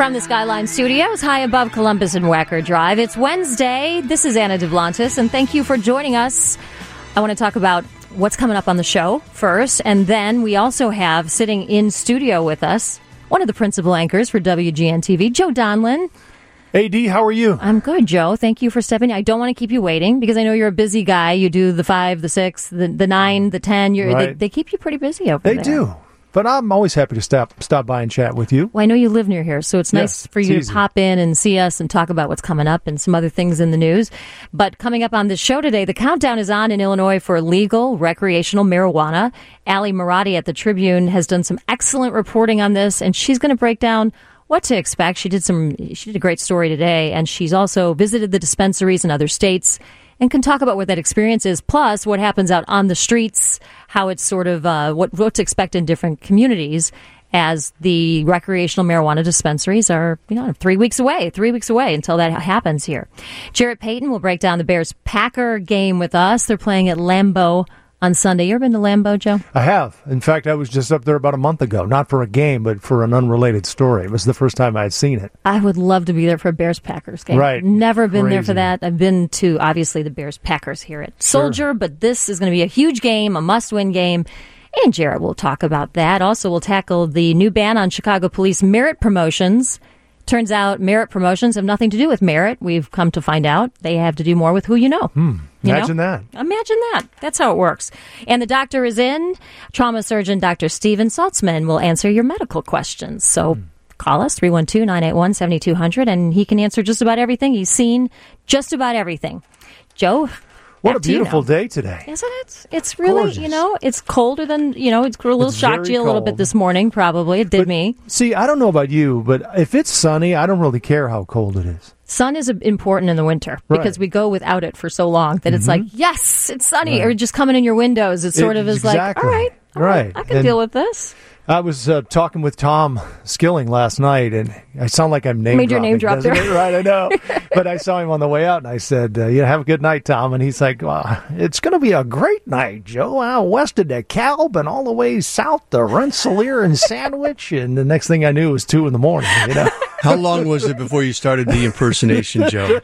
From the Skyline Studios, high above Columbus and Wacker Drive, it's Wednesday. This is Anna Duplantis, and thank you for joining us. I want to talk about what's coming up on the show first, and then we also have sitting in studio with us one of the principal anchors for WGN-TV, Joe Donlin. AD, how are you? I'm good, Joe. Thank you for stepping in. I don't want to keep you waiting because I know you're a busy guy. You do the 5, the 6, the 9, the 10. Right. They keep you pretty busy over there. They do. But I'm always happy to stop by and chat with you. Well, I know you live near here, so it's nice for you to pop in and see us and talk about what's coming up and some other things in the news. But coming up on this show today, the countdown is on in Illinois for legal recreational marijuana. Ali Marati at the Tribune has done some excellent reporting on this, and she's going to break down what to expect. She did a great story today, and she's also visited the dispensaries in other states and can talk about what that experience is, plus what happens out on the streets, how it's sort of what to expect in different communities as the recreational marijuana dispensaries are 3 weeks away until that happens here. Jarrett Payton will break down the Bears-Packer game with us. They're playing at Lambeau on Sunday. You ever been to Lambeau, Joe? I have. In fact, I was just up there about a month ago, not for a game, but for an unrelated story. It was the first time I had seen it. I would love to be there for a Bears-Packers game. Right. Never been there for that. I've been to, obviously, the Bears-Packers here at Soldier, but this is going to be a huge game, a must-win game, and Jarrett will talk about that. Also, we'll tackle the new ban on Chicago police merit promotions. Turns out merit promotions have nothing to do with merit. We've come to find out they have to do more with who you know. Imagine that. Imagine that. That's how it works. And the doctor is in. Trauma surgeon Dr. Steven Saltzman will answer your medical questions. So call us, 312-981-7200, and he can answer just about everything. He's seen just about everything. Joe? What a beautiful day today. Isn't it? It's really, gorgeous. it's colder than, it's a little shocked you a little bit this morning, probably. It did me. See, I don't know about you, but if it's sunny, I don't really care how cold it is. Sun is important in the winter because we go without it for so long that it's like, yes, it's sunny, or just coming in your windows. It sort of is like, all right, I can deal with this. I was talking with Tom Skilling last night, and I sound like I'm made your name drop there. Right, I know. But I saw him on the way out, and I said, have a good night, Tom. And he's like, well, it's going to be a great night, Joe. Out west of DeKalb and all the way south to Rensselaer and Sandwich. And the next thing I knew, it was 2 a.m. How long was it before you started the impersonation, Joe?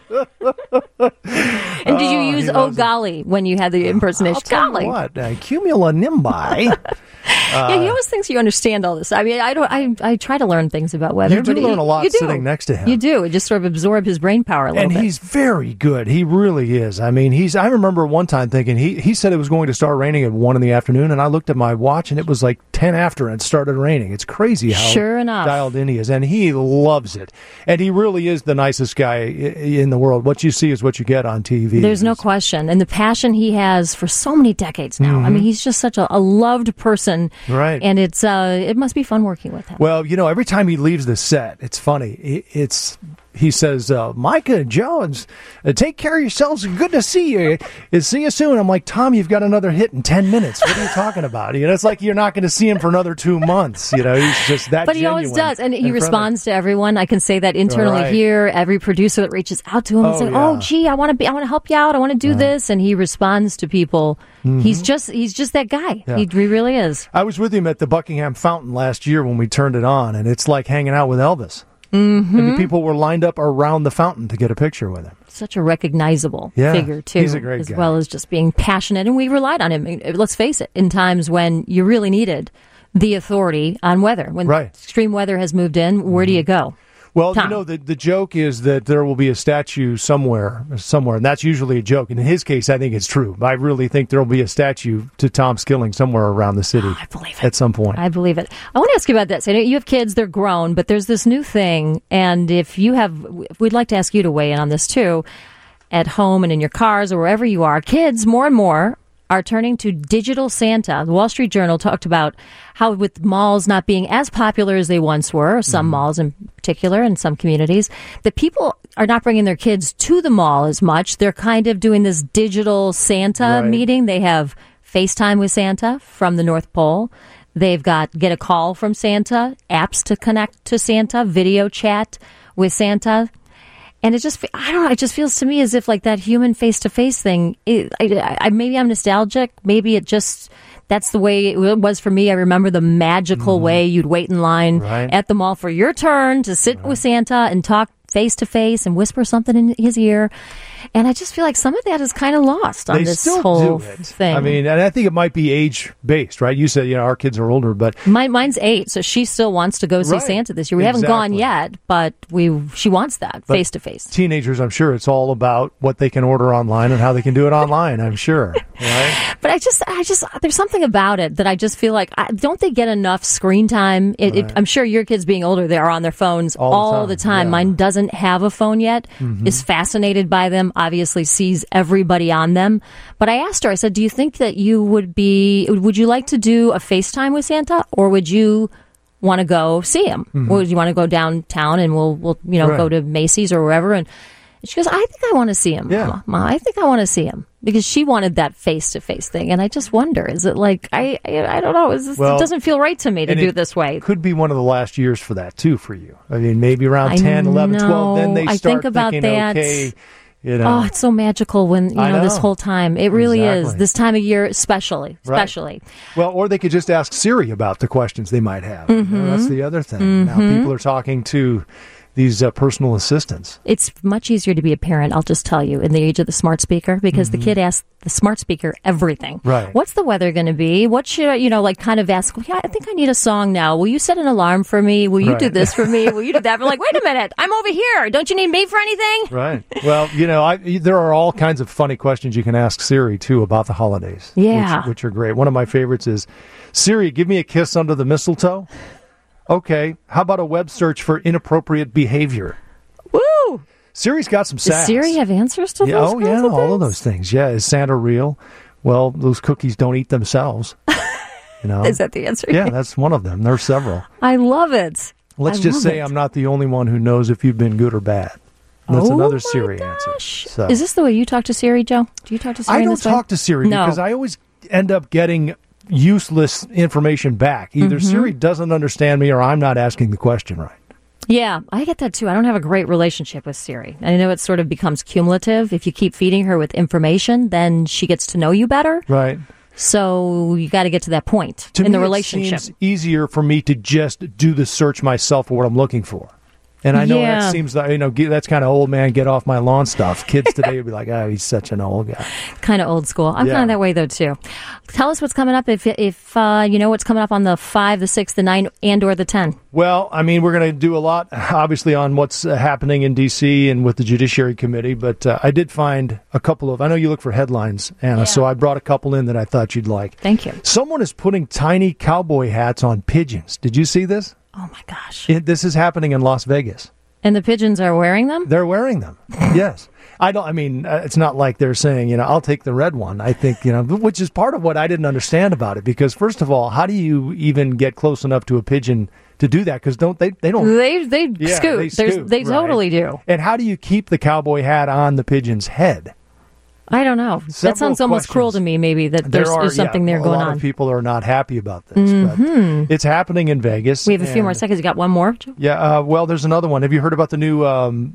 And did you use "oh golly" when you had the impersonation? I'll tell you what, cumulonimbus. Yeah, he always thinks you understand all this. I mean, I try to learn things about weather. You do learn a lot sitting next to him. You do. It just sort of absorb his brain power a little bit. And he's very good. He really is. I mean, I remember one time thinking, he said it was going to start raining at 1 p.m, and I looked at my watch, and it was like 10 after, and it started raining. It's crazy how dialed in he is. And he loves it. And he really is the nicest guy in the world. What you see is what you get on TV. There's no question. And the passion he has for so many decades now. I mean, he's just such a loved person. Right. And it must be fun working with him. Well, every time he leaves the set, it's funny. He says, Micah and Joe, take care of yourselves. Good to see you. See you soon. I'm like, Tom, you've got another hit in 10 minutes. What are you talking about? It's like you're not going to see him for another 2 months. He's just that But he always does. And he responds to everyone. I can say that internally here. Every producer that reaches out to him and says, oh, gee, I want to help you out. I want to do this. And he responds to people. He's just that guy. Yeah. He really is. I was with him at the Buckingham Fountain last year when we turned it on, and it's like hanging out with Elvis. And people were lined up around the fountain to get a picture with him. Such a recognizable figure, too. He's a great guy. As well as just being passionate. And we relied on him. Let's face it, in times when you really needed the authority on weather. When extreme weather has moved in, where do you go? Well, the joke is that there will be a statue somewhere, and that's usually a joke. And in his case, I think it's true. I really think there will be a statue to Tom Skilling somewhere around the city. I believe it. At some point. I believe it. I want to ask you about this. I know you have kids, they're grown, but there's this new thing, and we'd like to ask you to weigh in on this too, at home and in your cars or wherever you are. Kids, more and more, are turning to digital Santa. The Wall Street Journal talked about how with malls not being as popular as they once were, some malls in particular in some communities, that people are not bringing their kids to the mall as much. They're kind of doing this digital Santa meeting. They have FaceTime with Santa from the North Pole. They've got get a call from Santa, apps to connect to Santa, video chat with Santa. And it just, I don't know, it just feels to me as if like that human face-to-face thing, maybe I'm nostalgic, maybe it just, That's the way it was for me. I remember the magical way you'd wait in line at the mall for your turn to sit with Santa and talk face to face and whisper something in his ear. And I just feel like some of that is kind of lost on this whole thing. I mean, and I think it might be age-based, right? You said, our kids are older, but... Mine's 8, so she still wants to go see Santa this year. We haven't gone yet, but she wants that, face-to-face. Teenagers, I'm sure it's all about what they can order online and how they can do it online, I'm sure. Right? But I just, there's something about it that I just feel like, don't they get enough screen time? I'm sure your kids being older, they are on their phones all the time. Yeah. Mine doesn't have a phone yet, is fascinated by them, obviously sees everybody on them. But I asked her, I said, do you think that would you like to do a FaceTime with Santa, or would you want to go see him? Or would you want to go downtown and we'll go to Macy's or wherever? And she goes, I think I want to see him. Yeah. Mama, I think I want to see him. Because she wanted that face-to-face thing. And I just wonder, is it like, I don't know, it doesn't feel right to me to do it this way. It could be one of the last years for that, too, for you. I mean, maybe around 10, 11, 12, then they start thinking, okay... Oh, it's so magical when, this whole time. It really is. This time of year, especially. Well, or they could just ask Siri about the questions they might have. That's the other thing. Now people are talking to these personal assistants. It's much easier to be a parent, I'll just tell you, in the age of the smart speaker, because the kid asks the smart speaker everything. Right. What's the weather going to be? What should I, kind of ask, I think I need a song now. Will you set an alarm for me? Will you do this for me? Will you do that? We're like, wait a minute, I'm over here. Don't you need me for anything? Right. Well, there are all kinds of funny questions you can ask Siri, too, about the holidays. Yeah. Which are great. One of my favorites is, Siri, give me a kiss under the mistletoe. Okay, how about a web search for inappropriate behavior? Woo! Siri's got some sass. Does Siri have answers to those kinds of things? All of those things. Yeah, is Santa real? Well, those cookies don't eat themselves. Is that the answer? Yeah, that's one of them. There are several. I love it. Let's just say I'm not the only one who knows if you've been good or bad. That's another Siri answer. So. Is this the way you talk to Siri, Joe? Do you talk to Siri I don't talk to Siri because I always end up getting useless information back. Either Siri doesn't understand me or I'm not asking the question right. Yeah, I get that too. I don't have a great relationship with Siri. I know it sort of becomes cumulative. If you keep feeding her with information, then she gets to know you better. Right. So you got to get to that point in the relationship. It seems easier for me to just do the search myself for what I'm looking for. And I know that seems like, that's kind of old man, get off my lawn stuff. Kids today would be like, he's such an old guy. Kind of old school. I'm kind of that way, though, too. Tell us what's coming up if you know what's coming up on the 5, the 6, the 9, and or the 10. Well, I mean, we're going to do a lot, obviously, on what's happening in D.C. and with the Judiciary Committee. But I did find a couple of, I know you look for headlines, Anna, so I brought a couple in that I thought you'd like. Thank you. Someone is putting tiny cowboy hats on pigeons. Did you see this? Oh, my gosh. This is happening in Las Vegas. And the pigeons are wearing them? They're wearing them, yes. It's not like they're saying, I'll take the red one. I think, which is part of what I didn't understand about it. Because, first of all, how do you even get close enough to a pigeon to do that? Because they don't. They scoot. They totally do. And how do you keep the cowboy hat on the pigeon's head? I don't know. That sounds almost cruel to me, maybe, that there's something there going on. A lot of people are not happy about this, but it's happening in Vegas. We have a few more seconds. You got one more? Yeah, well, there's another one. Have you heard about the new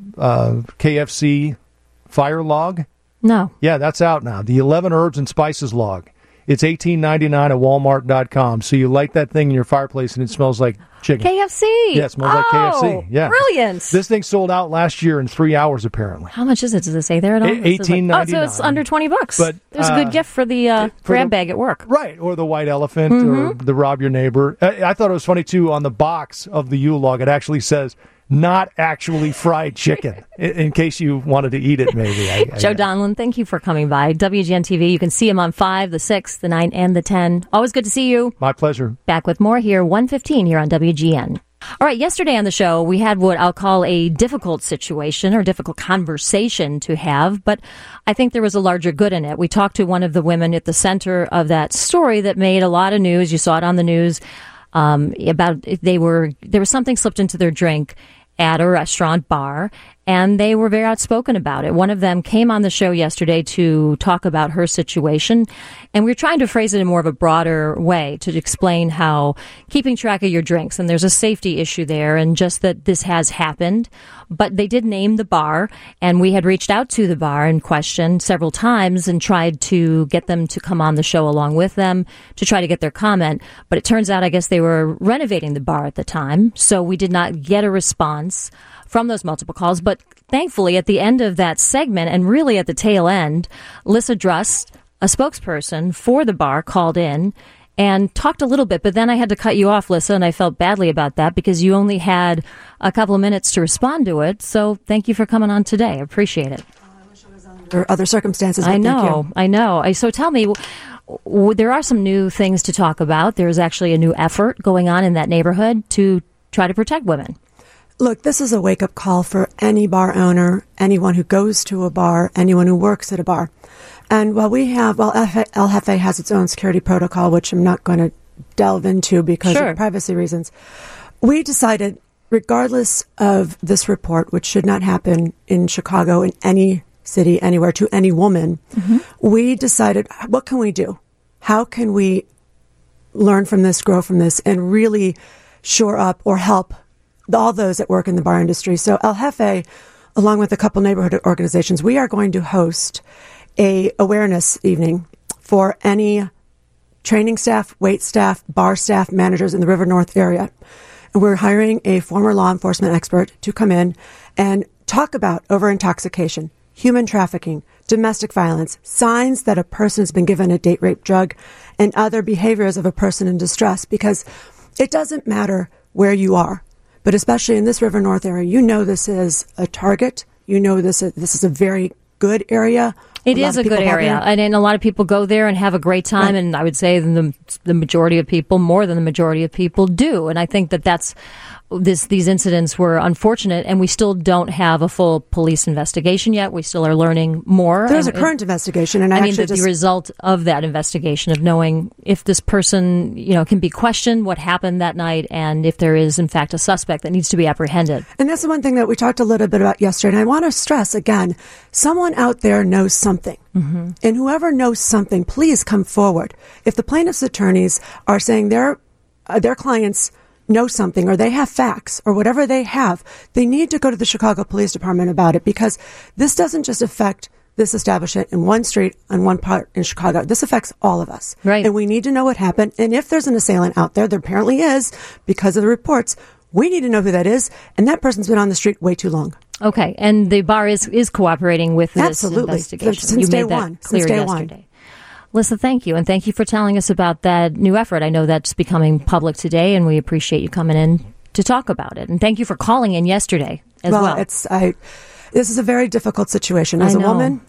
KFC fire log? No. Yeah, that's out now. The 11 herbs and spices log. It's $18.99 at Walmart.com. So you light that thing in your fireplace and it smells like chicken. KFC. Yeah, it smells like KFC. Yeah. Brilliant. This thing sold out last year in 3 hours, apparently. How much is it? Does it say there at all? $18.99. So it's under $20. But there's a good gift for the grab bag at work. Right, or the white elephant or the rob your neighbor. I thought it was funny, too, on the box of the Yule log, it actually says, not actually fried chicken, in case you wanted to eat it, maybe. Joe Donlin, thank you for coming by. WGN TV, you can see him on 5, the 6, the 9, and the 10. Always good to see you. My pleasure. Back with more here, 1:15 here on WGN. All right, yesterday on the show, we had what I'll call a difficult situation or difficult conversation to have, but I think there was a larger good in it. We talked to one of the women at the center of that story that made a lot of news. You saw it on the news about there was something slipped into their drink at a restaurant bar, and they were very outspoken about it. One of them came on the show yesterday to talk about her situation, and we were trying to phrase it in more of a broader way to explain how keeping track of your drinks, and there's a safety issue there, and just that this has happened. But they did name the bar, and we had reached out to the bar in question several times and tried to get them to come on the show along with them to try to get their comment. But it turns out, I guess they were renovating the bar at the time, so we did not get a response from those multiple calls. But thankfully, at the end of that segment, and really at the tail end, Lissa Drust, a spokesperson for the bar, called in and talked a little bit. But then I had to cut you off, Lissa, and I felt badly about that because you only had a couple of minutes to respond to it. So thank you for coming on today. I appreciate it. I wish I was under other circumstances. I know. So tell me, there are some new things to talk about. There's actually a new effort going on in that neighborhood to try to protect women. Look, this is a wake-up call for any bar owner, anyone who goes to a bar, anyone who works at a bar. And while El Jefe has its own security protocol, which I'm not going to delve into because of privacy reasons, we decided, regardless of this report, which should not happen in Chicago, in any city, anywhere, to any woman, we decided, what can we do? How can we learn from this, grow from this, and really shore up or help all those that work in the bar industry? So El Jefe, along with a couple neighborhood organizations, we are going to host a awareness evening for any training staff, wait staff, bar staff, managers in the River North area. And we're hiring a former law enforcement expert to come in and talk about over-intoxication, human trafficking, domestic violence, signs that a person has been given a date rape drug, and other behaviors of a person in distress, because it doesn't matter where you are. But especially in this River North area, you know this is a target. You know this is a very good area. It is a good area, and a lot of people go there and have a great time, and I would say the majority of people, more than the majority of people, do. And I think that's these incidents were unfortunate, and we still don't have a full police investigation yet. We still are learning more. There's a current investigation, and the result of that investigation of knowing if this person, can be questioned, what happened that night, and if there is in fact a suspect that needs to be apprehended. And that's the one thing that we talked a little bit about yesterday. And I want to stress again, someone out there knows something. Mm-hmm. And whoever knows something, please come forward. If the plaintiff's attorneys are saying their clients know something, or they have facts, or whatever they have, they need to go to the Chicago Police Department about it, because this doesn't just affect this establishment in one street and one part in Chicago. This affects all of us. Right. And we need to know what happened. And if there's an assailant out there apparently is, because of the reports, we need to know who that is. And that person's been on the street way too long. Okay. And the bar is cooperating with this investigation. Since day one. Clear yesterday. Lissa, thank you. And thank you for telling us about that new effort. I know that's becoming public today, and we appreciate you coming in to talk about it. And thank you for calling in yesterday as well. This is a very difficult situation. As a woman,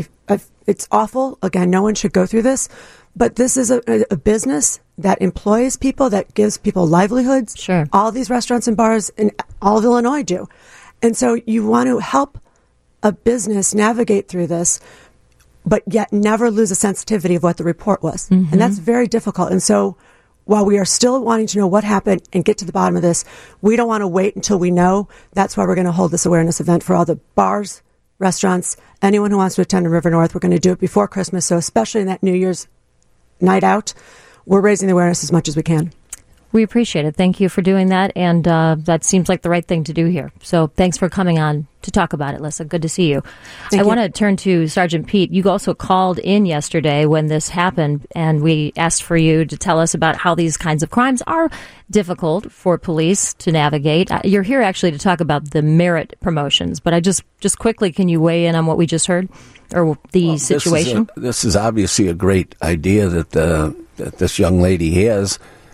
it's awful. Again, no one should go through this. But this is a business that employs people, that gives people livelihoods. Sure. All these restaurants and bars in all of Illinois do. And so you want to help a business navigate through this, but yet never lose a sensitivity of what the report was. Mm-hmm. And that's very difficult. And so while we are still wanting to know what happened and get to the bottom of this, we don't want to wait until we know. That's why we're going to hold this awareness event for all the bars, restaurants, anyone who wants to attend in River North. We're going to do it before Christmas. So especially in that New Year's night out, we're raising the awareness as much as we can. We appreciate it. Thank you for doing that. And that seems like the right thing to do here. So thanks for coming on to talk about it, Lissa. Good to see you. I want to turn to Sergeant Pete. You also called in yesterday when this happened, and we asked for you to tell us about how these kinds of crimes are difficult for police to navigate. You're here actually to talk about the merit promotions, but I just quickly, can you weigh in on what we just heard, or the situation? This is obviously a great idea that this young lady has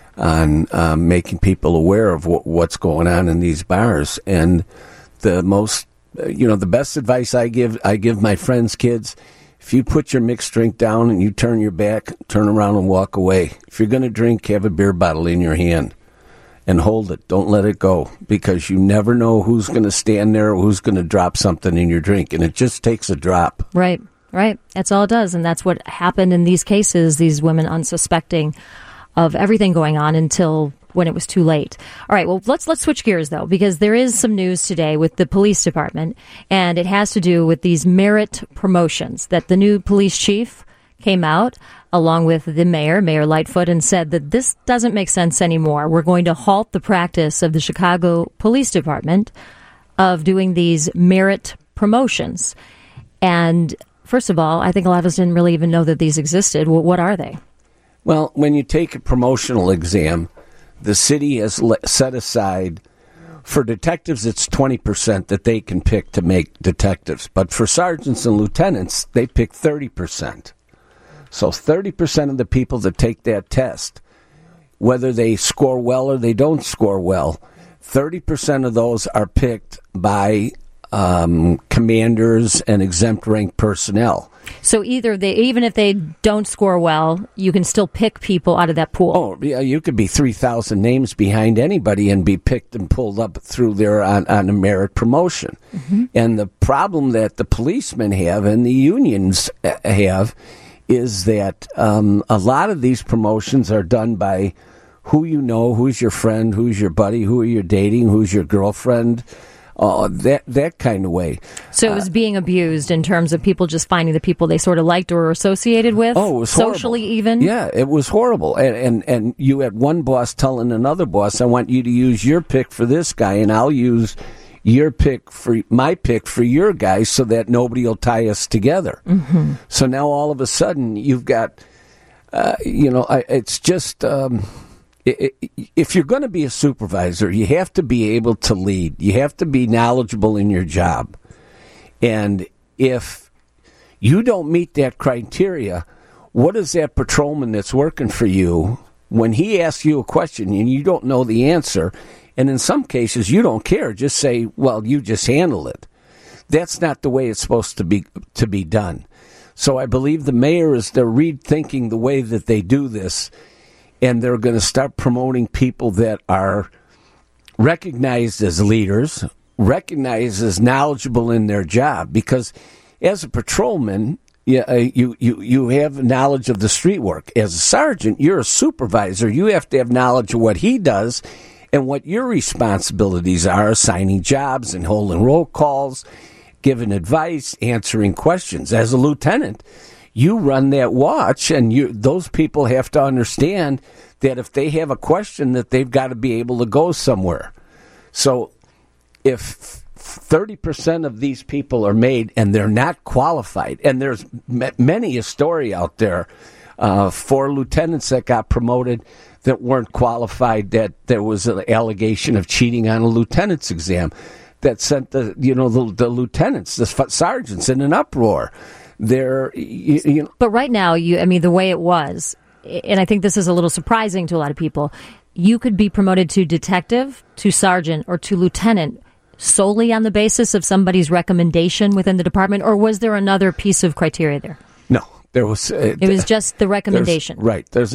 on making people aware of what's going on in these bars. And the most, the best advice I give my friends' kids, if you put your mixed drink down and you turn your back, turn around and walk away. If you're going to drink, have a beer bottle in your hand and hold it. Don't let it go, because you never know who's going to stand there or who's going to drop something in your drink. And it just takes a drop. Right. That's all it does. And that's what happened in these cases, these women unsuspecting of everything going on until when it was too late. All right, well, let's switch gears, though, because there is some news today with the police department, and it has to do with these merit promotions that the new police chief came out along with the Mayor Lightfoot, and said that this doesn't make sense anymore. We're going to halt the practice of the Chicago Police Department of doing these merit promotions. And first of all, I think a lot of us didn't really even know that these existed. Well, what are they? Well, when you take a promotional exam, the city has set aside, for detectives, it's 20% that they can pick to make detectives. But for sergeants and lieutenants, they pick 30%. So 30% of the people that take that test, whether they score well or they don't score well, 30% of those are picked by commanders and exempt rank personnel. So even if they don't score well, you can still pick people out of that pool. Oh, yeah, you could be 3,000 names behind anybody and be picked and pulled up through there on a merit promotion. Mm-hmm. And the problem that the policemen have and the unions have is that a lot of these promotions are done by who you know, who's your friend, who's your buddy, who are you dating, who's your girlfriend, that kind of way. So it was being abused in terms of people just finding the people they sort of liked or associated with? Oh, it was socially horrible. Even? Yeah, it was horrible. And you had one boss telling another boss, I want you to use your pick for this guy, and I'll use your pick for my pick for your guy so that nobody will tie us together. Mm-hmm. So now all of a sudden you've got, it's just... if you're going to be a supervisor, you have to be able to lead. You have to be knowledgeable in your job. And if you don't meet that criteria, what is that patrolman that's working for you, when he asks you a question and you don't know the answer, and in some cases you don't care, just say, well, you just handle it. That's not the way it's supposed to be done. So I believe the mayor they're rethinking the way that they do this. And they're going to start promoting people that are recognized as leaders, recognized as knowledgeable in their job. Because as a patrolman, you have knowledge of the street work. As a sergeant, you're a supervisor. You have to have knowledge of what he does and what your responsibilities are, assigning jobs and holding roll calls, giving advice, answering questions. As a lieutenant, you run that watch, and those people have to understand that if they have a question, that they've got to be able to go somewhere. So if 30% of these people are made and they're not qualified, and there's many a story out there, 4 lieutenants that got promoted that weren't qualified, that there was an allegation of cheating on a lieutenant's exam that sent the lieutenants, the sergeants, in an uproar. But right now, the way it was, and I think this is a little surprising to a lot of people, you could be promoted to detective, to sergeant, or to lieutenant solely on the basis of somebody's recommendation within the department, or was there another piece of criteria there? No, there was. It was just the recommendation. Right. There's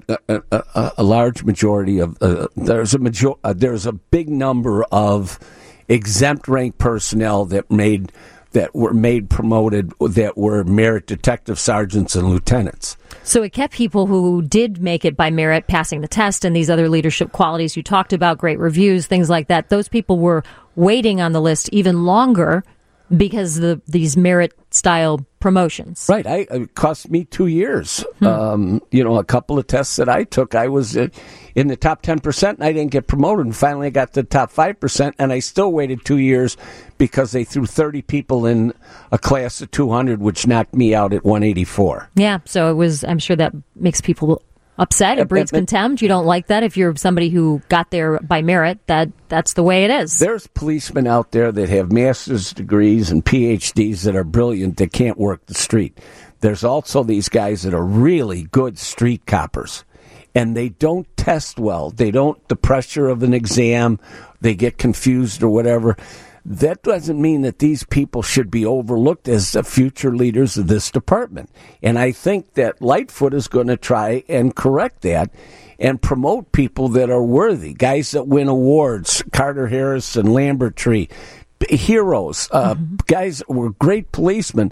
a large majority of there's a big number of exempt rank personnel that were made promoted, that were merit detective sergeants and lieutenants. So it kept people who did make it by merit, passing the test and these other leadership qualities you talked about, great reviews, things like that. Those people were waiting on the list even longer because of these merit-style promotions. Right. It cost me 2 years. A couple of tests that I took, I was in the top 10%, and I didn't get promoted. And finally, I got to the top 5%, and I still waited 2 years because they threw 30 people in a class of 200, which knocked me out at 184. Yeah, so it was. I'm sure that makes people upset. It breeds contempt. You don't like that if you're somebody who got there by merit. That's the way it is. There's policemen out there that have master's degrees and PhDs that are brilliant that can't work the street. There's also these guys that are really good street coppers, and they don't test well. They don't, the pressure of an exam, they get confused or whatever. That doesn't mean that these people should be overlooked as the future leaders of this department. And I think that Lightfoot is going to try and correct that and promote people that are worthy, guys that win awards, Carter Harrison, Lambert Tree, heroes, guys that were great policemen,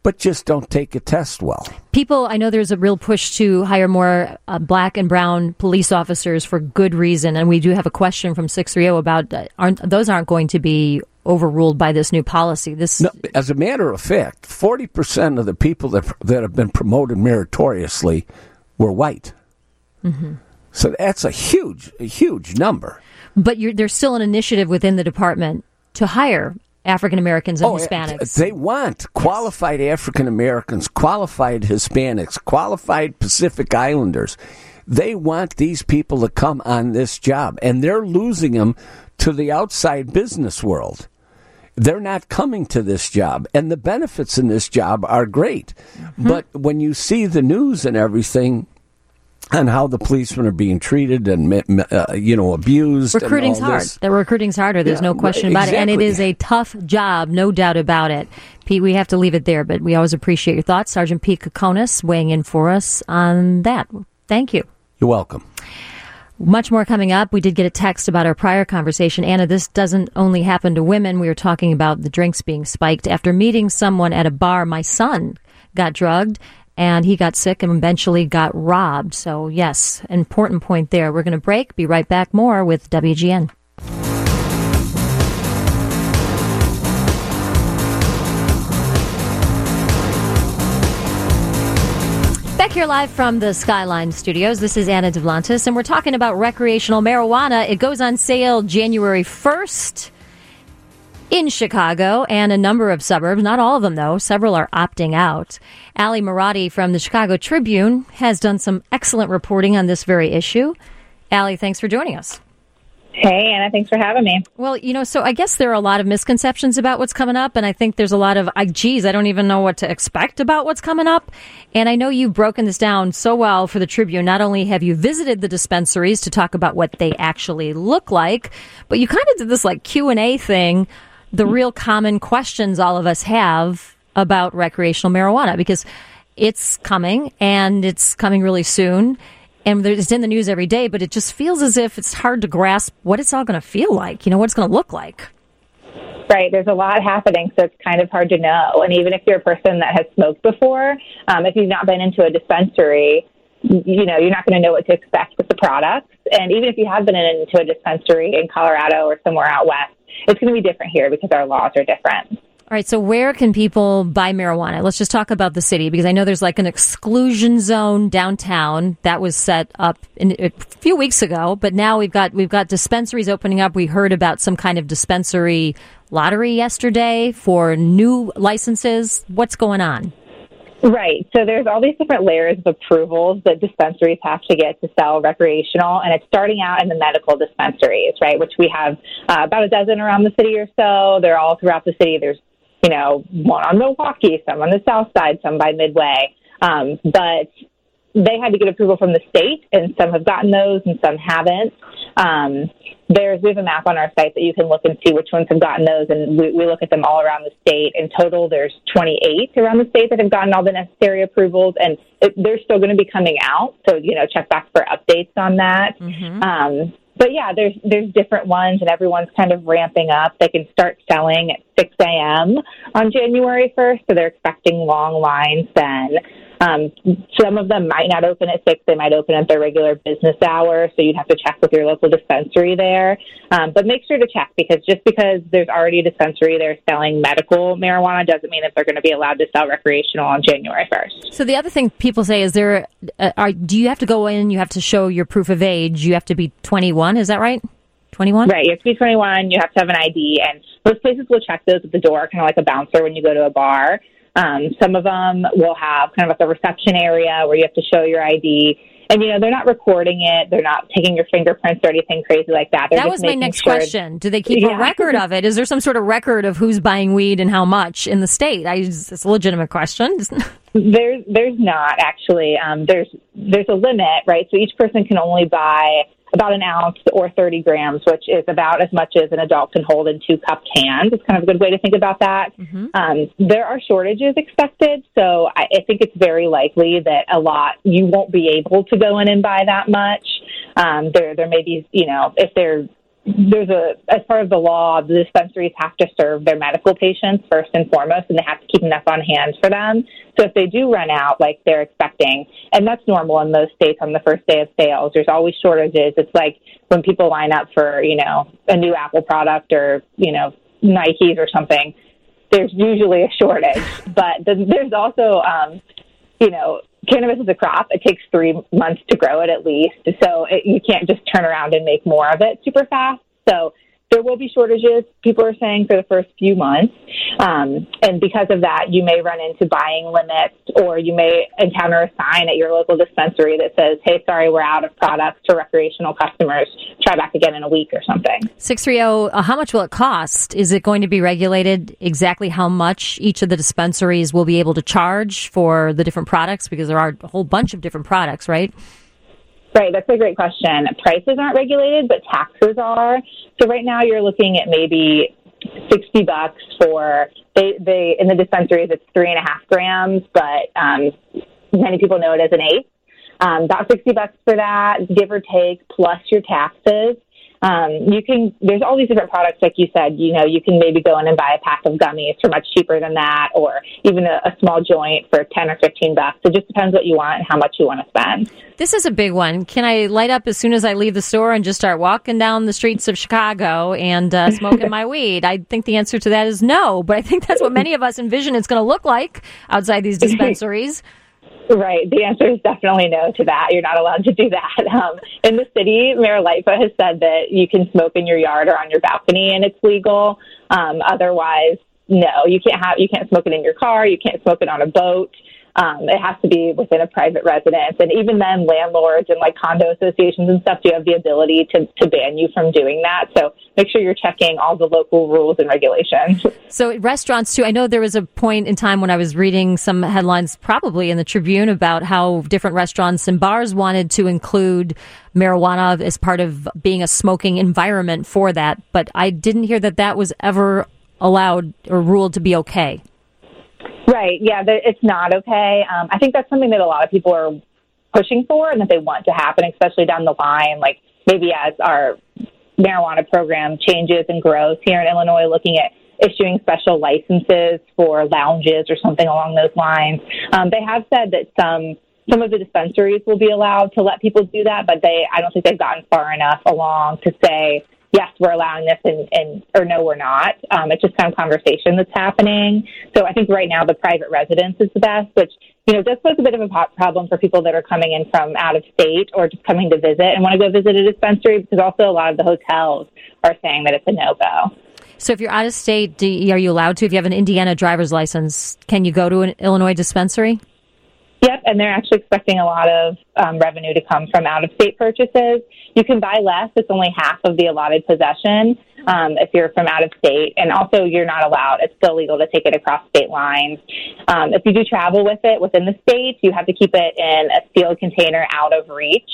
but just don't take a test well. People, I know there's a real push to hire more black and brown police officers for good reason, and we do have a question from 630 about aren't going to be overruled by this new policy. No, as a matter of fact, 40% of the people that have been promoted meritoriously were white. Mm-hmm. So that's a huge number. But there's still an initiative within the department to hire African Americans and Hispanics. They want qualified African Americans, qualified Hispanics, qualified Pacific Islanders. They want these people to come on this job, and they're losing them to the outside business world. They're not coming to this job, and the benefits in this job are great. Mm-hmm. But when you see the news and everything, and how the policemen are being treated and abused. Recruiting's hard. The recruiting's harder. There's no question about it. And it is a tough job, no doubt about it. Pete, we have to leave it there, but we always appreciate your thoughts. Sergeant Pete Kokonis weighing in for us on that. Thank you. You're welcome. Much more coming up. We did get a text about our prior conversation. Anna, this doesn't only happen to women. We were talking about the drinks being spiked. After meeting someone at a bar, my son got drugged. And he got sick and eventually got robbed. So, yes, important point there. We're going to break. Be right back. More with WGN. Back here live from the Skyline Studios. This is Anna Duvlantis, and we're talking about recreational marijuana. It goes on sale January 1st. In Chicago and a number of suburbs, not all of them though, several are opting out. Ali Marati from the Chicago Tribune has done some excellent reporting on this very issue. Ali, thanks for joining us. Hey, Anna, thanks for having me. Well, so I guess there are a lot of misconceptions about what's coming up, and I think there's a lot of, I don't even know what to expect about what's coming up. And I know you've broken this down so well for the Tribune. Not only have you visited the dispensaries to talk about what they actually look like, but you kind of did this like Q&A thing, the real common questions all of us have about recreational marijuana, because it's coming, and it's coming really soon, and it's in the news every day, but it just feels as if it's hard to grasp what it's all going to feel like, what it's going to look like. Right. There's a lot happening, so it's kind of hard to know. And even if you're a person that has smoked before, if you've not been into a dispensary, you're not going to know what to expect with the products. And even if you have been into a dispensary in Colorado or somewhere out west, it's going to be different here because our laws are different. All right, so where can people buy marijuana? Let's just talk about the city, because I know there's like an exclusion zone downtown that was set up a few weeks ago, but now we've got dispensaries opening up. We heard about some kind of dispensary lottery yesterday for new licenses. What's going on? Right. So there's all these different layers of approvals that dispensaries have to get to sell recreational, and it's starting out in the medical dispensaries, right, which we have about a dozen around the city or so. They're all throughout the city. There's, one on Milwaukee, some on the south side, some by Midway. But they had to get approval from the state, and some have gotten those and some haven't. We have a map on our site that you can look and see which ones have gotten those, and we look at them all around the state. In total, there's 28 around the state that have gotten all the necessary approvals, and they're still going to be coming out. So, check back for updates on that. Mm-hmm. But yeah, there's different ones, and everyone's kind of ramping up. They can start selling at 6 a.m. on January 1st, so they're expecting long lines then. Some of them might not open at 6. They might open at their regular business hours, so you'd have to check with your local dispensary there. But make sure to check, because just because there's already a dispensary there selling medical marijuana doesn't mean that they're going to be allowed to sell recreational on January 1st. So the other thing people say is do you have to go in, you have to show your proof of age, you have to be 21, is that right? 21? Right, you have to be 21, you have to have an ID, and most places will check those at the door, kind of like a bouncer when you go to a bar. Some of them will have kind of like a reception area where you have to show your ID. And, they're not recording it. They're not taking your fingerprints or anything crazy like that. That was my next question. Do they keep a record of it? Is there some sort of record of who's buying weed and how much in the state? It's a legitimate question. There's not, actually. There's a limit, right? So each person can only buy about an ounce or 30 grams, which is about as much as an adult can hold in 2 cupped hands. It's kind of a good way to think about that. Mm-hmm. There are shortages expected, so I think it's very likely that you won't be able to go in and buy that much. There may be, if they're as part of the law, the dispensaries have to serve their medical patients first and foremost, and they have to keep enough on hand for them. So if they do run out like they're expecting, and that's normal in most states on the first day of sales, there's always shortages. It's like when people line up for, a new Apple product or, Nikes or something, there's usually a shortage. But there's also, cannabis is a crop. It takes 3 months to grow it at least. So you can't just turn around and make more of it super fast. So there will be shortages, people are saying, for the first few months. And because of that, you may run into buying limits, or you may encounter a sign at your local dispensary that says, hey, sorry, we're out of products for recreational customers. Try back again in a week or something. 630, how much will it cost? Is it going to be regulated exactly how much each of the dispensaries will be able to charge for the different products? Because there are a whole bunch of different products, right? Right, that's a great question. Prices aren't regulated, but taxes are. So right now you're looking at maybe $60 for, they in the dispensaries it's 3.5 grams, but many people know it as an eighth. About $60 for that, give or take, plus your taxes. There's all these different products, like you said, you can maybe go in and buy a pack of gummies for much cheaper than that, or even a small joint for $10 or $15. It just depends what you want and how much you want to spend. This is a big one. Can I light up as soon as I leave the store and just start walking down the streets of Chicago and smoking my weed? I think the answer to that is no, but I think that's what many of us envision it's going to look like outside these dispensaries. Right. The answer is definitely no to that. You're not allowed to do that. In the city, Mayor Lightfoot has said that you can smoke in your yard or on your balcony and it's legal. Otherwise, no, you can't smoke it in your car. You can't smoke it on a boat. It has to be within a private residence. And even then, landlords and like condo associations and stuff do have the ability to ban you from doing that. So make sure you're checking all the local rules and regulations. So restaurants too, I know there was a point in time when I was reading some headlines, probably in the Tribune, about how different restaurants and bars wanted to include marijuana as part of being a smoking environment for that. But I didn't hear that was ever allowed or ruled to be okay. Right. Yeah, it's not okay. I think that's something that a lot of people are pushing for and that they want to happen, especially down the line, like maybe as our marijuana program changes and grows here in Illinois, looking at issuing special licenses for lounges or something along those lines. They have said that some of the dispensaries will be allowed to let people do that, but I don't think they've gotten far enough along to say, yes, we're allowing this, or no, we're not. It's just kind of conversation that's happening. So I think right now the private residence is the best, which, does pose a bit of a problem for people that are coming in from out of state or just coming to visit and want to go visit a dispensary, because also a lot of the hotels are saying that it's a no-go. So if you're out of state, are you allowed to? If you have an Indiana driver's license, can you go to an Illinois dispensary? Yep, and they're actually expecting a lot of revenue to come from out-of-state purchases. You can buy less. It's only half of the allotted possession if you're from out of state. And also, you're not allowed. It's still legal to take it across state lines. If you do travel with it within the states, you have to keep it in a sealed container out of reach.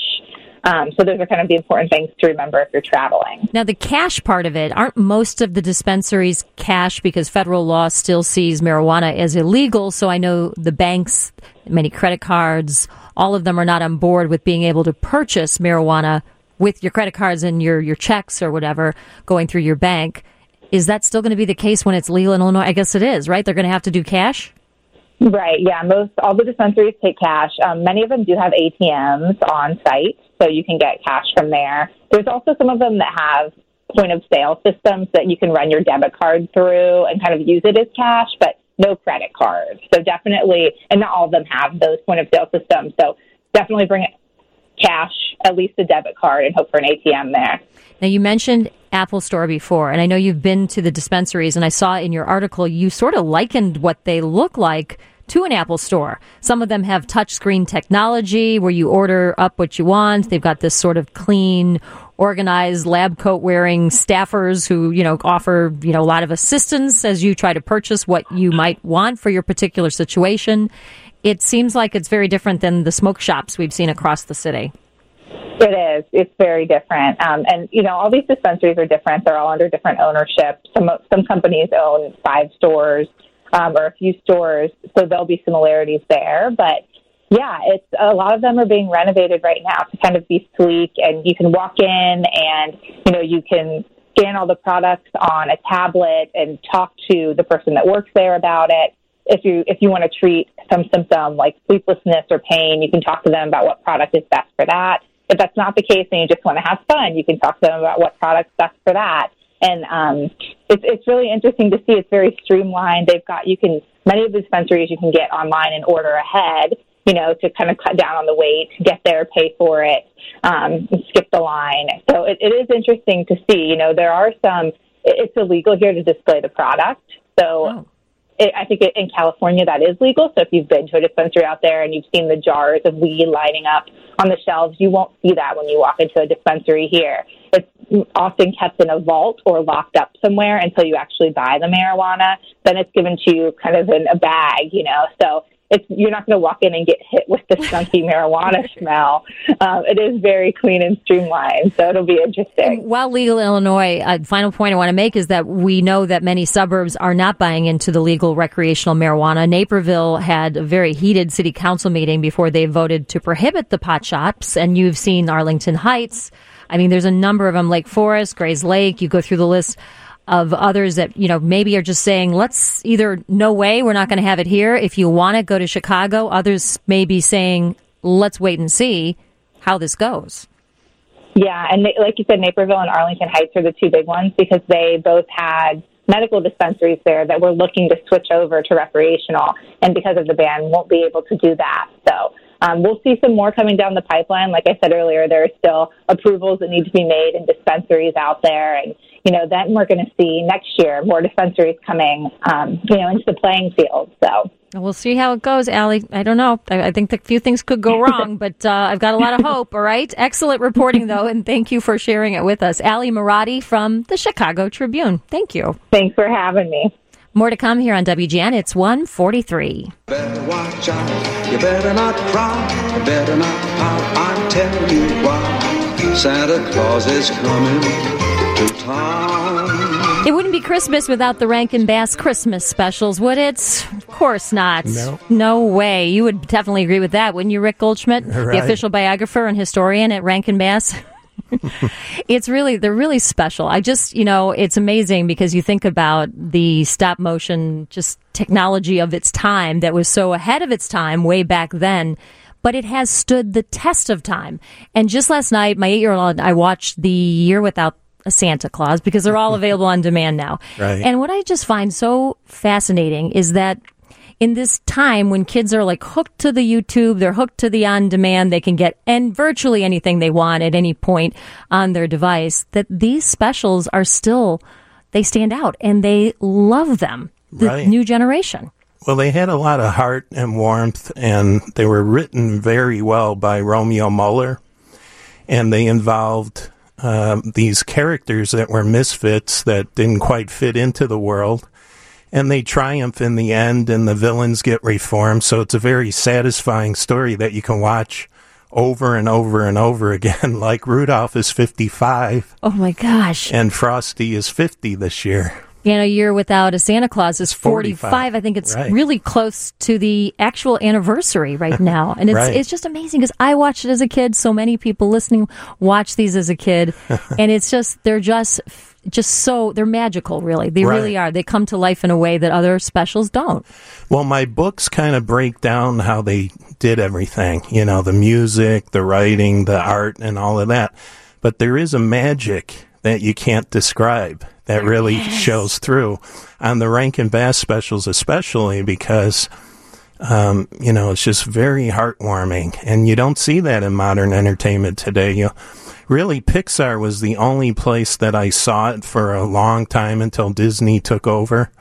So those are kind of the important things to remember if you're traveling. Now, the cash part of it, aren't most of the dispensaries cash because federal law still sees marijuana as illegal? So I know the banks, many credit cards, all of them are not on board with being able to purchase marijuana with your credit cards and your checks or whatever going through your bank. Is that still going to be the case when it's legal in Illinois? I guess it is, right? They're going to have to do cash? Right, yeah. All the dispensaries take cash. Many of them do have ATMs on site, so you can get cash from there. There's also some of them that have point-of-sale systems that you can run your debit card through and kind of use it as cash, but no credit cards. So definitely, and not all of them have those point-of-sale systems, so definitely bring cash, at least a debit card, and hope for an ATM there. Now, you mentioned Apple Store before, and I know you've been to the dispensaries, and I saw in your article you sort of likened what they look like to an Apple Store. Some of them have touchscreen technology where you order up what you want. They've got this sort of clean, organized, lab coat wearing staffers who, offer, a lot of assistance as you try to purchase what you might want for your particular situation. It seems like it's very different than the smoke shops we've seen across the city. It is. It's very different. And all these dispensaries are different. They're all under different ownership. Some companies own 5 stores or a few stores, so there'll be similarities there. But Yeah, it's a lot of them are being renovated right now to kind of be sleek, and you can walk in and, you can scan all the products on a tablet and talk to the person that works there about it. If you want to treat some symptom like sleeplessness or pain, you can talk to them about what product is best for that. If that's not the case and you just want to have fun, you can talk to them about what product's best for that. And it's really interesting to see. It's very streamlined. Many of the dispensaries you can get online and order ahead, to kind of cut down on the wait, get there, pay for it, and skip the line. So it is interesting to see. There are it's illegal here to display the product. So I think in California that is legal. So if you've been to a dispensary out there and you've seen the jars of weed lining up on the shelves, you won't see that when you walk into a dispensary here. It's often kept in a vault or locked up somewhere until you actually buy the marijuana. Then it's given to you kind of in a bag, So you're not going to walk in and get hit with the skunky marijuana smell. It is very clean and streamlined, so it'll be interesting. While legal in Illinois, a final point I want to make is that we know that many suburbs are not buying into the legal recreational marijuana. Naperville had a very heated city council meeting before they voted to prohibit the pot shops, and you've seen Arlington Heights. I mean, there's a number of them, Lake Forest, Grays Lake. You go through the list of others that, maybe are just saying, let's either, no way, we're not going to have it here. If you want to go to Chicago. Others may be saying, let's wait and see how this goes. Yeah, and like you said, Naperville and Arlington Heights are the two big ones because they both had medical dispensaries there that were looking to switch over to recreational, and because of the ban, won't be able to do that. So we'll see some more coming down the pipeline. Like I said earlier, there are still approvals that need to be made in dispensaries out there. And, then we're going to see next year more dispensaries coming, into the playing field. So we'll see how it goes, Allie. I don't know. I think a few things could go wrong, but I've got a lot of hope. All right. Excellent reporting, though. And thank you for sharing it with us. Allie Marotti from the Chicago Tribune. Thank you. Thanks for having me. More to come here on WGN. It's 1:43. Better watch out. You better not cry. You better not pout. I'm telling you why. Santa Claus is coming to town. It wouldn't be Christmas without the Rankin Bass Christmas specials, would it? Of course not. No way. You would definitely agree with that, wouldn't you, Rick Goldschmidt? Right. The official biographer and historian at Rankin Bass. They're really special. I just, it's amazing because you think about the stop motion, just technology of its time that was so ahead of its time way back then, but it has stood the test of time. And just last night, my 8-year-old and I watched The Year Without a Santa Claus because they're all available on demand now. Right. And what I just find so fascinating is that in this time when kids are like hooked to the YouTube, they're hooked to the on-demand, they can get virtually anything they want at any point on their device, that these specials are still, they stand out and they love them, the new generation. Well, they had a lot of heart and warmth, and they were written very well by Romeo Muller, and they involved these characters that were misfits that didn't quite fit into the world. And they triumph in the end, and the villains get reformed. So it's a very satisfying story that you can watch over and over and over again. Like Rudolph is 55. Oh, my gosh. And Frosty is 50 this year. A Year Without a Santa Claus is 45. I think it's really close to the actual anniversary right now. And it's just amazing because I watched it as a kid. So many people listening watch these as a kid. And it's just, they're magical, really. They really are. They come to life in a way that other specials don't. Well, my books kind of break down how they did everything, the music, the writing, the art, and all of that. But there is a magic that you can't describe that really shows through on the Rankin Bass specials, especially because, it's just very heartwarming. And you don't see that in modern entertainment today. Really, Pixar was the only place that I saw it for a long time until Disney took over.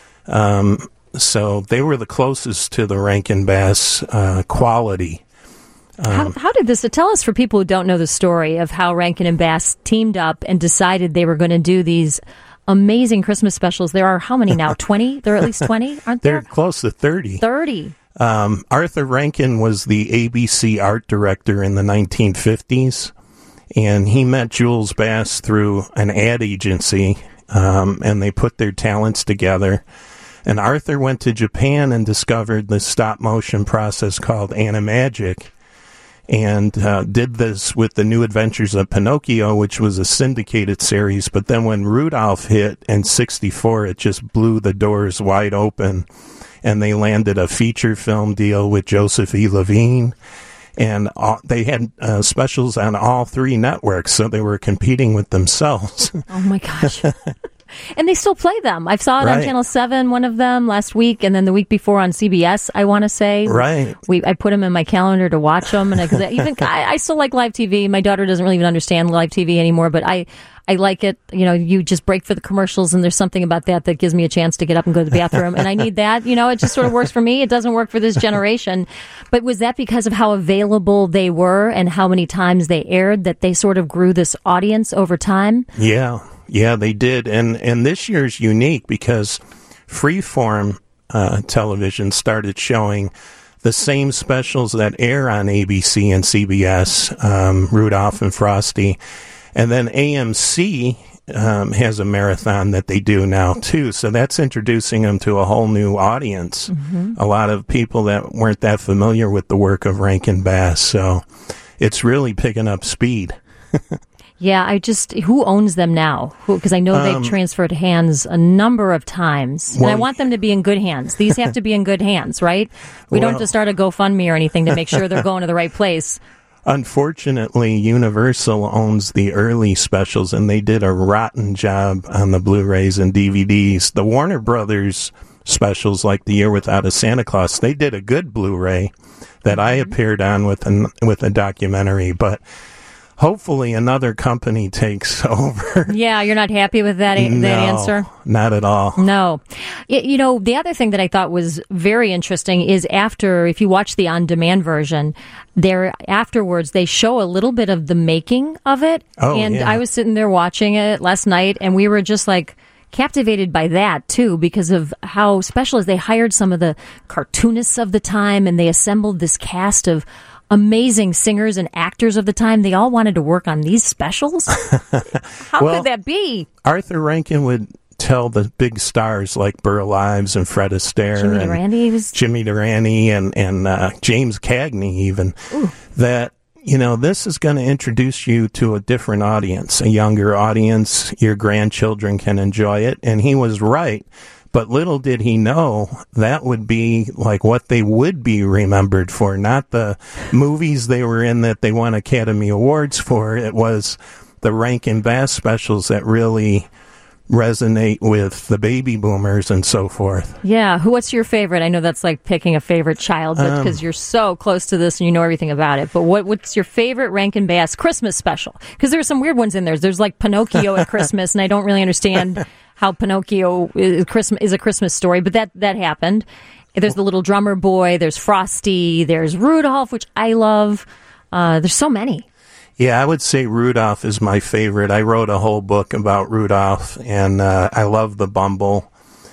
So they were the closest to the Rankin Bass quality. How did this, tell us for people who don't know the story of how Rankin and Bass teamed up and decided they were going to do these amazing Christmas specials. There are how many now? 20? There are at least 20, aren't there? They're close to 30. 30. Arthur Rankin was the ABC art director in the 1950s. And he met Jules Bass through an ad agency, and they put their talents together. And Arthur went to Japan and discovered the stop-motion process called Animagic, and did this with the New Adventures of Pinocchio, which was a syndicated series. But then when Rudolph hit in '64, it just blew the doors wide open, and they landed a feature film deal with Joseph E. Levine. And they had specials on all 3 networks, so they were competing with themselves. Oh, my gosh. And they still play them. I saw it on Channel 7, one of them, last week, and then the week before on CBS, I want to say. Right. I put them in my calendar to watch them. And I still like live TV. My daughter doesn't really even understand live TV anymore, but I like it. You know, you just break for the commercials, and there's something about that gives me a chance to get up and go to the bathroom. And I need that. You know, it just sort of works for me. It doesn't work for this generation. But was that because of how available they were and how many times they aired that they sort of grew this audience over time? Yeah, they did. And this year's unique because Freeform television started showing the same specials that air on ABC and CBS, Rudolph and Frosty. And then AMC has a marathon that they do now, too. So that's introducing them to a whole new audience. Mm-hmm. A lot of people that weren't that familiar with the work of Rankin Bass. So it's really picking up speed. Yeah, who owns them now? Because I know they've transferred hands a number of times. And I want them to be in good hands. These have to be in good hands, right? We don't have to start a GoFundMe or anything to make sure they're going to the right place. Unfortunately, Universal owns the early specials, and they did a rotten job on the Blu-rays and DVDs. The Warner Brothers specials, like The Year Without a Santa Claus, they did a good Blu-ray that I appeared on with a documentary, but hopefully another company takes over. Yeah, you're not happy with that answer? Not at all. No. You know, the other thing that I thought was very interesting is if you watch the on-demand version, afterwards they show a little bit of the making of it. Oh, and yeah. I was sitting there watching it last night, and we were just like captivated by that, too, because of how special is. They hired some of the cartoonists of the time, and they assembled this cast of amazing singers and actors of the time. They all wanted to work on these specials. How could that be? Arthur Rankin would tell the big stars like Burl Ives and Fred Astaire Jimmy Durante and James Cagney even, that, you know, this is going to introduce you to a different audience, a younger audience. Your grandchildren can enjoy it. And he was right. But little did he know that would be like what they would be remembered for, not the movies they were in that they won Academy Awards for. It was the Rankin Bass specials that really resonate with the baby boomers and so forth. Yeah. What's your favorite? I know that's like picking a favorite child, but because you're so close to this and you know everything about it. But what's your favorite Rankin Bass Christmas special? Because there's some weird ones in there. There's like Pinocchio at Christmas, and I don't really understand how Pinocchio is a Christmas story, but that happened. There's the little drummer boy, there's Frosty, there's Rudolph, which I love. There's so many. Yeah, I would say Rudolph is my favorite. I wrote a whole book about Rudolph, and I love the Bumble.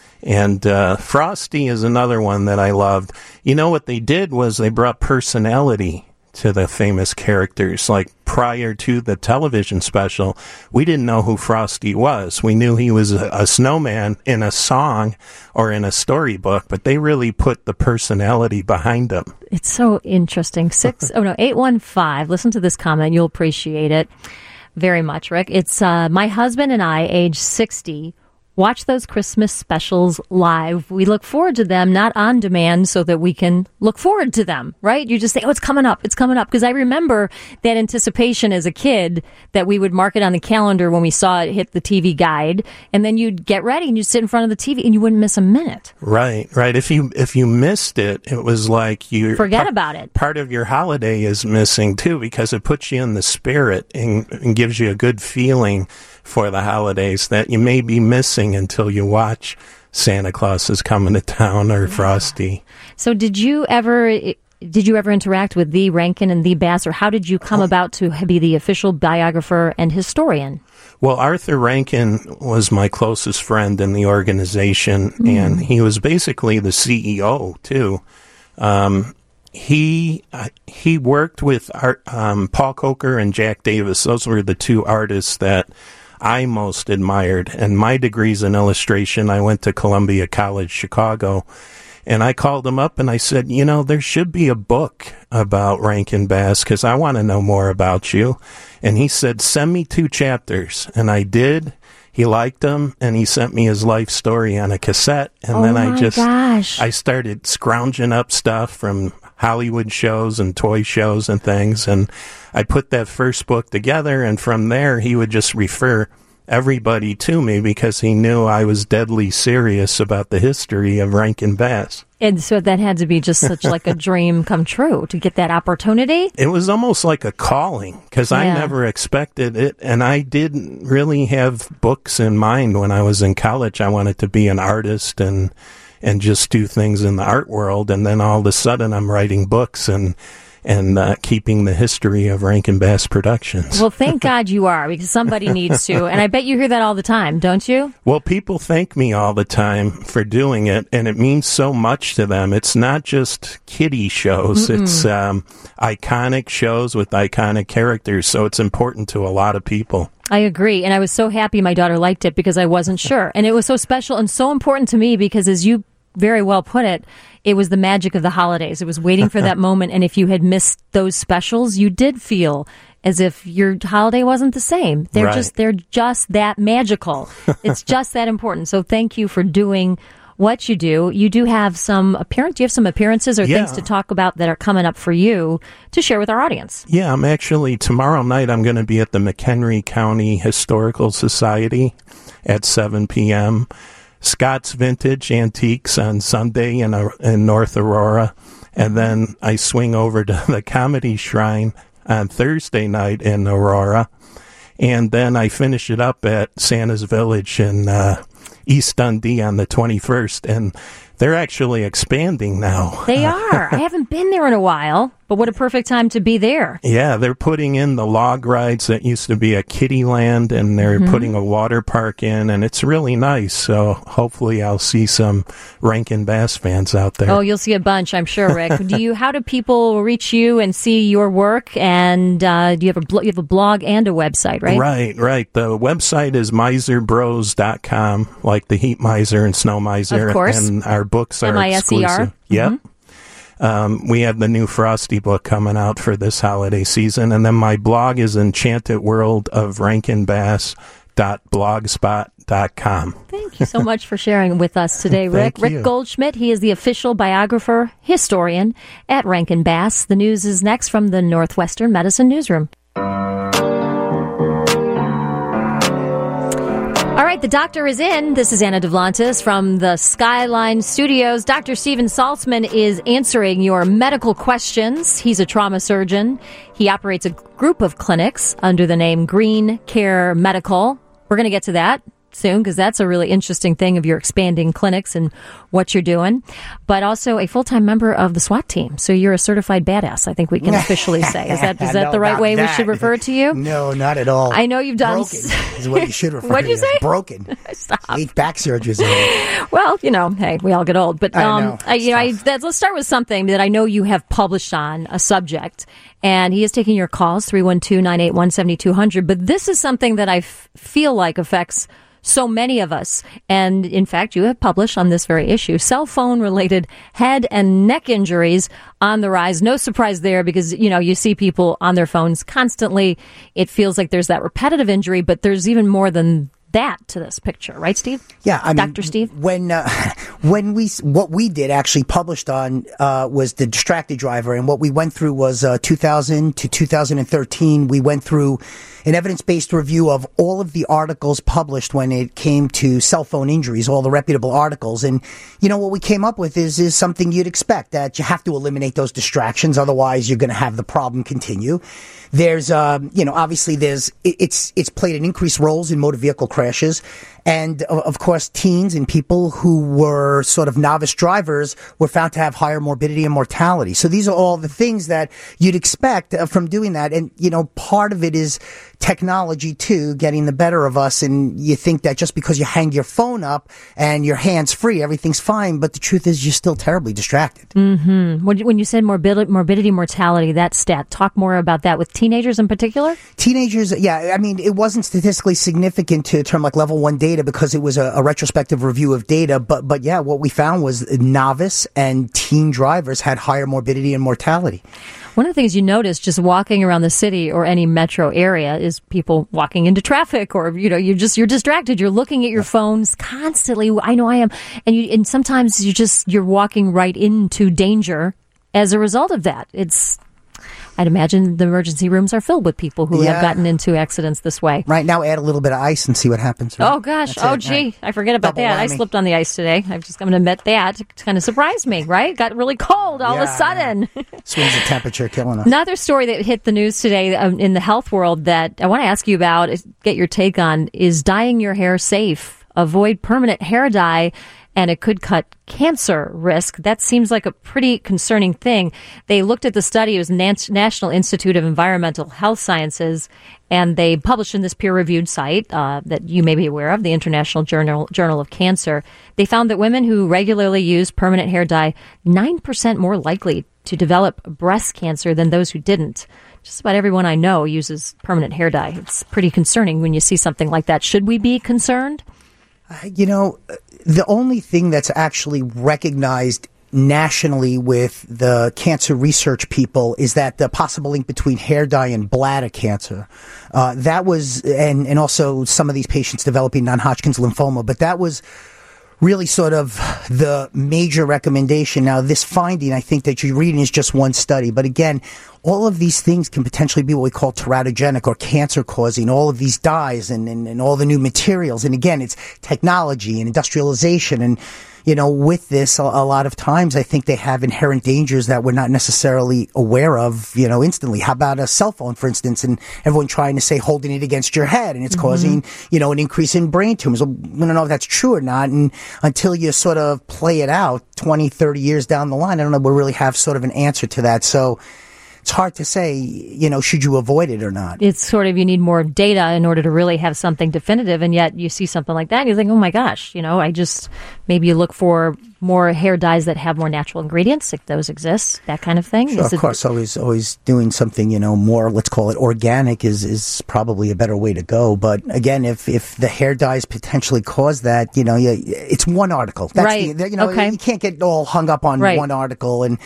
And Frosty is another one that I loved. You know, what they did was they brought personality to the famous characters. Like prior to the television special, we didn't know who Frosty was. We knew he was a snowman in a song or in a storybook, but they really put the personality behind him. It's so interesting. 815. Listen to this comment. You'll appreciate it very much, Rick. It's my husband and I, age 60, watch those Christmas specials live. We look forward to them, not on demand, so that we can look forward to them, right? You just say, oh, it's coming up. It's coming up. Because I remember that anticipation as a kid that we would mark it on the calendar when we saw it hit the TV guide. And then you'd get ready and you'd sit in front of the TV and you wouldn't miss a minute. Right. If you missed it, it was like you forget about it. Part of your holiday is missing, too, because it puts you in the spirit and gives you a good feeling for the holidays that you may be missing until you watch Santa Claus is Coming to Town or Frosty. So did you ever interact with the Rankin and the Bass, or how did you come about to be the official biographer and historian? Well, Arthur Rankin was my closest friend in the organization, and he was basically the CEO, too. He worked with Paul Coker and Jack Davis. Those were the two artists that I most admired. And my degree's in illustration. I went to Columbia College, Chicago. And I called him up and I said, you know, there should be a book about Rankin Bass because I want to know more about you. And he said, send me 2 chapters. And I did. He liked them, and he sent me his life story on a cassette. And then I started scrounging up stuff from Hollywood shows and toy shows and things. And I put that first book together, and from there he would just refer everybody to me because he knew I was deadly serious about the history of Rankin Bass. And so that had to be just such like a dream come true to get that opportunity? It was almost like a calling because I never expected it. And I didn't really have books in mind when I was in college. I wanted to be an artist and just do things in the art world. And then all of a sudden I'm writing books and keeping the history of Rankin Bass Productions. Well, thank God you are, because somebody needs to. And I bet you hear that all the time, don't you? Well, people thank me all the time for doing it, and it means so much to them. It's not just kiddie shows. Mm-mm. It's iconic shows with iconic characters, so it's important to a lot of people. I agree, and I was so happy my daughter liked it because I wasn't sure. And it was so special and so important to me because, as you very well put it, it was the magic of the holidays. It was waiting for that moment, and if you had missed those specials, you did feel as if your holiday wasn't the same. They're just that magical. It's just that important. So thank you for doing what you do. You do have some appearances or things to talk about that are coming up for you to share with our audience. Yeah, I'm actually, tomorrow night, I'm going to be at the McHenry County Historical Society at 7 p.m., Scott's Vintage Antiques on Sunday in North Aurora. And then I swing over to the Comedy Shrine on Thursday night in Aurora. And then I finish it up at Santa's Village in East Dundee on the 21st. And they're actually expanding now. They are. I haven't been there in a while, but what a perfect time to be there. Yeah, they're putting in the log rides that used to be a kiddie land, and they're putting a water park in, and it's really nice. So hopefully I'll see some Rankin Bass fans out there. Oh, you'll see a bunch, I'm sure, Rick. How do people reach you and see your work? And do you have a blog and a website, right? Right. The website is miserbros.com, like the Heat Miser and Snow Miser. Of course. And our books are MISER. exclusive. Yep. We have the new Frosty book coming out for this holiday season. And then my blog is enchantedworldofrankinbass.blogspot.com. Thank you so much for sharing with us today, Rick. Rick Goldschmidt, he is the official biographer, historian at Rankin Bass. The news is next from the Northwestern Medicine Newsroom. All right, the doctor is in. This is Anna Devlantis from the Skyline Studios. Dr. Steven Saltzman is answering your medical questions. He's a trauma surgeon. He operates a group of clinics under the name Green Care Medical. We're going to get to that soon because that's a really interesting thing of your expanding clinics and what you're doing, but also a full-time member of the SWAT team. So you're a certified badass, I think we can officially say. Is that no, the right way we should refer to you? No, not at all. I know you've done... Broken is what you should refer to. What'd you say? Broken. Stop. 8 back surgeries. Well, hey, we all get old. But let's start with something that I know you have published on, a subject. And he is taking your calls, 312-981-7200. But this is something that I feel like affects so many of us. And in fact, you have published on this very issue, cell phone related head and neck injuries on the rise. No surprise there because, you see people on their phones constantly. It feels like there's that repetitive injury, but there's even more than that to this picture, right, Steve? Yeah, I mean, Dr. Steve. What we did actually published on was the distracted driver, and what we went through was 2000 to 2013. We went through an evidence-based review of all of the articles published when it came to cell phone injuries, all the reputable articles, and what we came up with is something you'd expect, that you have to eliminate those distractions, otherwise you're going to have the problem continue. There's obviously it's played an increased roles in motor vehicle crashes. And of course, teens and people who were sort of novice drivers were found to have higher morbidity and mortality. So these are all the things that you'd expect from doing that. And, part of it is technology too getting the better of us, and you think that just because you hang your phone up and your hands free, everything's fine. But the truth is, you're still terribly distracted. Mm-hmm. When you said morbidity, mortality, that stat, talk more about that with teenagers in particular. Teenagers, yeah. I mean, it wasn't statistically significant to a term like level 1 data because it was a retrospective review of data. But yeah, what we found was novice and teen drivers had higher morbidity and mortality. One of the things you notice just walking around the city or any metro area is people walking into traffic, or you're distracted. You're looking at your phones constantly. I know I am, and sometimes you're walking right into danger as a result of that. I'd imagine the emergency rooms are filled with people who have gotten into accidents this way. Right now, add a little bit of ice and see what happens. Right? Oh, gosh. Gee. I forget about that. Whammy. I slipped on the ice today. I'm just going to admit that. It kind of surprised me, right? Got really cold all of a sudden. Swings the temperature, killing us. Another story that hit the news today in the health world that I want to ask you about, get your take on, is dyeing your hair safe. Avoid permanent hair dye, and it could cut cancer risk. That seems like a pretty concerning thing. They looked at the study. It was National Institute of Environmental Health Sciences, and they published in this peer-reviewed site that you may be aware of, the International Journal of Cancer. They found that women who regularly use permanent hair dye, 9% more likely to develop breast cancer than those who didn't. Just about everyone I know uses permanent hair dye. It's pretty concerning when you see something like that. Should we be concerned? The only thing that's actually recognized nationally with the cancer research people is that the possible link between hair dye and bladder cancer. That was, and also some of these patients developing non-Hodgkin's lymphoma, but that was really sort of the major recommendation. Now, this finding, I think that you're reading is just one study, but again, all of these things can potentially be what we call teratogenic or cancer-causing, all of these dyes and all the new materials. And again, it's technology and industrialization. And, with this, a lot of times I think they have inherent dangers that we're not necessarily aware of, instantly. How about a cell phone, for instance, and everyone trying to say holding it against your head, and it's causing, an increase in brain tumors. Well, we don't know if that's true or not. And until you sort of play it out 20, 30 years down the line, I don't know, we'll really have sort of an answer to that. So it's hard to say, should you avoid it or not? It's sort of, you need more data in order to really have something definitive. And yet you see something like that and you think, oh my gosh, maybe you look for more hair dyes that have more natural ingredients, if those exist, that kind of thing. Sure, of course, always doing something, more, let's call it organic is probably a better way to go. But again, if the hair dyes potentially cause that, it's one article. That's right. You can't get all hung up on one article. And,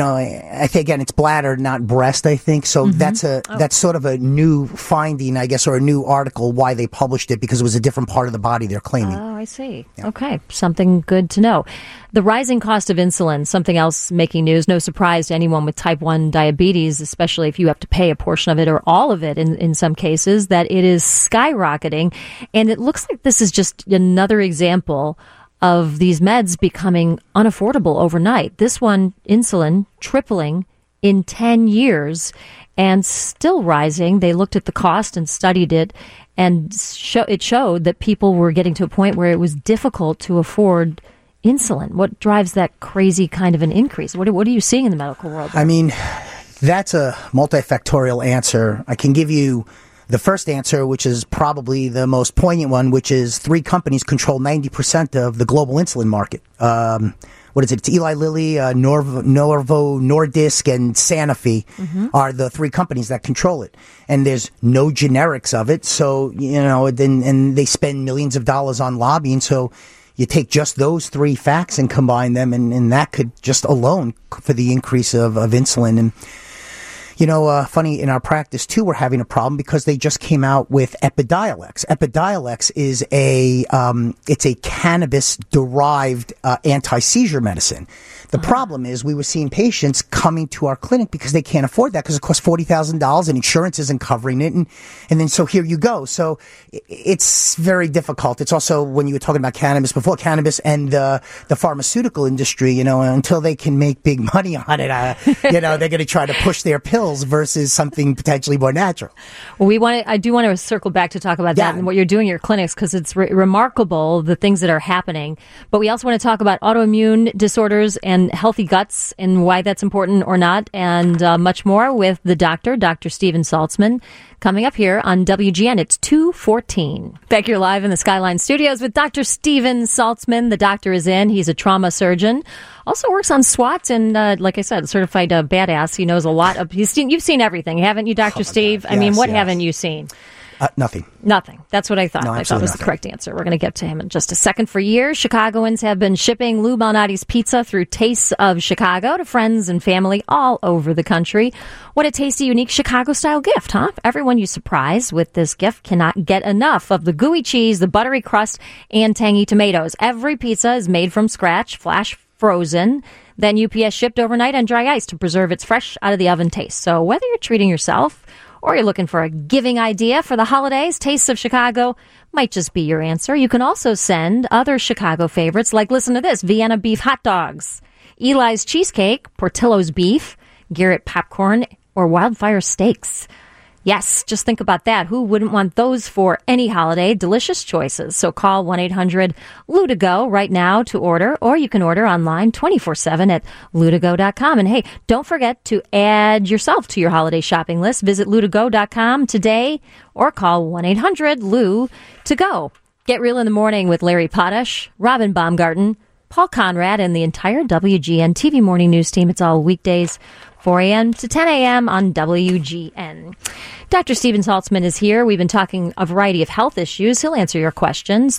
I think, again, it's bladder, not breast, I think. So that's sort of a new finding, I guess, or a new article why they published it, because it was a different part of the body they're claiming. Oh, I see. Yeah. Okay. Something good to know. The rising cost of insulin, something else making news. No surprise to anyone with type 1 diabetes, especially if you have to pay a portion of it or all of it in some cases, that it is skyrocketing. And it looks like this is just another example of these meds becoming unaffordable overnight. This one, insulin, tripling in 10 years and still rising. They looked at the cost and studied it, and it showed that people were getting to a point where it was difficult to afford insulin. What drives that crazy kind of an increase? What are you seeing in the medical world? I mean, that's a multifactorial answer. I can give you the first answer, which is probably the most poignant one, which is 3 companies control 90% of the global insulin market. What is it? It's Eli Lilly, Novo Nordisk, and Sanofi are the 3 companies that control it. And there's no generics of it. So, and they spend millions of dollars on lobbying. So you take just those 3 facts and combine them, and that could just alone for the increase of insulin. And, funny, in our practice, too, we're having a problem because they just came out with Epidiolex. Epidiolex is it's a cannabis-derived anti-seizure medicine. The problem is we were seeing patients coming to our clinic because they can't afford that because it costs $40,000 and insurance isn't covering it. And then so here you go. So it's very difficult. It's also, when you were talking about cannabis before, cannabis and the pharmaceutical industry, until they can make big money on it, they're going to try to push their pills versus something potentially more natural. Well, I do want to circle back to talk about that and what you're doing in your clinics, because it's remarkable, the things that are happening. But we also want to talk about autoimmune disorders and and healthy guts and why that's important or not, and much more with the doctor, Dr. Steven Saltzman, coming up here on WGN. It's 2:14. Back here live in the Skyline Studios with Dr. Steven Saltzman. The doctor is in. He's a trauma surgeon. Also works on SWAT and, like I said, certified badass. He knows a lot of. You've seen everything, haven't you, Dr. Steve? God. I mean, what haven't you seen? Nothing. Nothing. That's what I thought. No, I thought was the correct answer. We're going to get to him in just a second. For years, Chicagoans have been shipping Lou Malnati's pizza through Tastes of Chicago to friends and family all over the country. What a tasty, unique Chicago-style gift, huh? Everyone you surprise with this gift cannot get enough of the gooey cheese, the buttery crust, and tangy tomatoes. Every pizza is made from scratch, flash frozen, then UPS shipped overnight on dry ice to preserve its fresh out of the oven taste. So whether you're treating yourself or you're looking for a giving idea for the holidays, Tastes of Chicago might just be your answer. You can also send other Chicago favorites like, listen to this, Vienna beef hot dogs, Eli's cheesecake, Portillo's beef, Garrett popcorn, or Wildfire steaks. Yes, just think about that. Who wouldn't want those for any holiday? Delicious choices. So call 1-800-LOU-TO-GO right now to order, or you can order online 24/7 at LouToGo.com. And hey, don't forget to add yourself to your holiday shopping list. Visit LouToGo.com today or call 1-800-LOU-TO-GO. Get Real in the Morning with Larry Potash, Robin Baumgarten, Paul Conrad, and the entire WGN TV Morning News team. It's all weekdays, 4 a.m. to 10 a.m. on WGN. Dr. Steven Saltzman is here. We've been talking a variety of health issues. He'll answer your questions,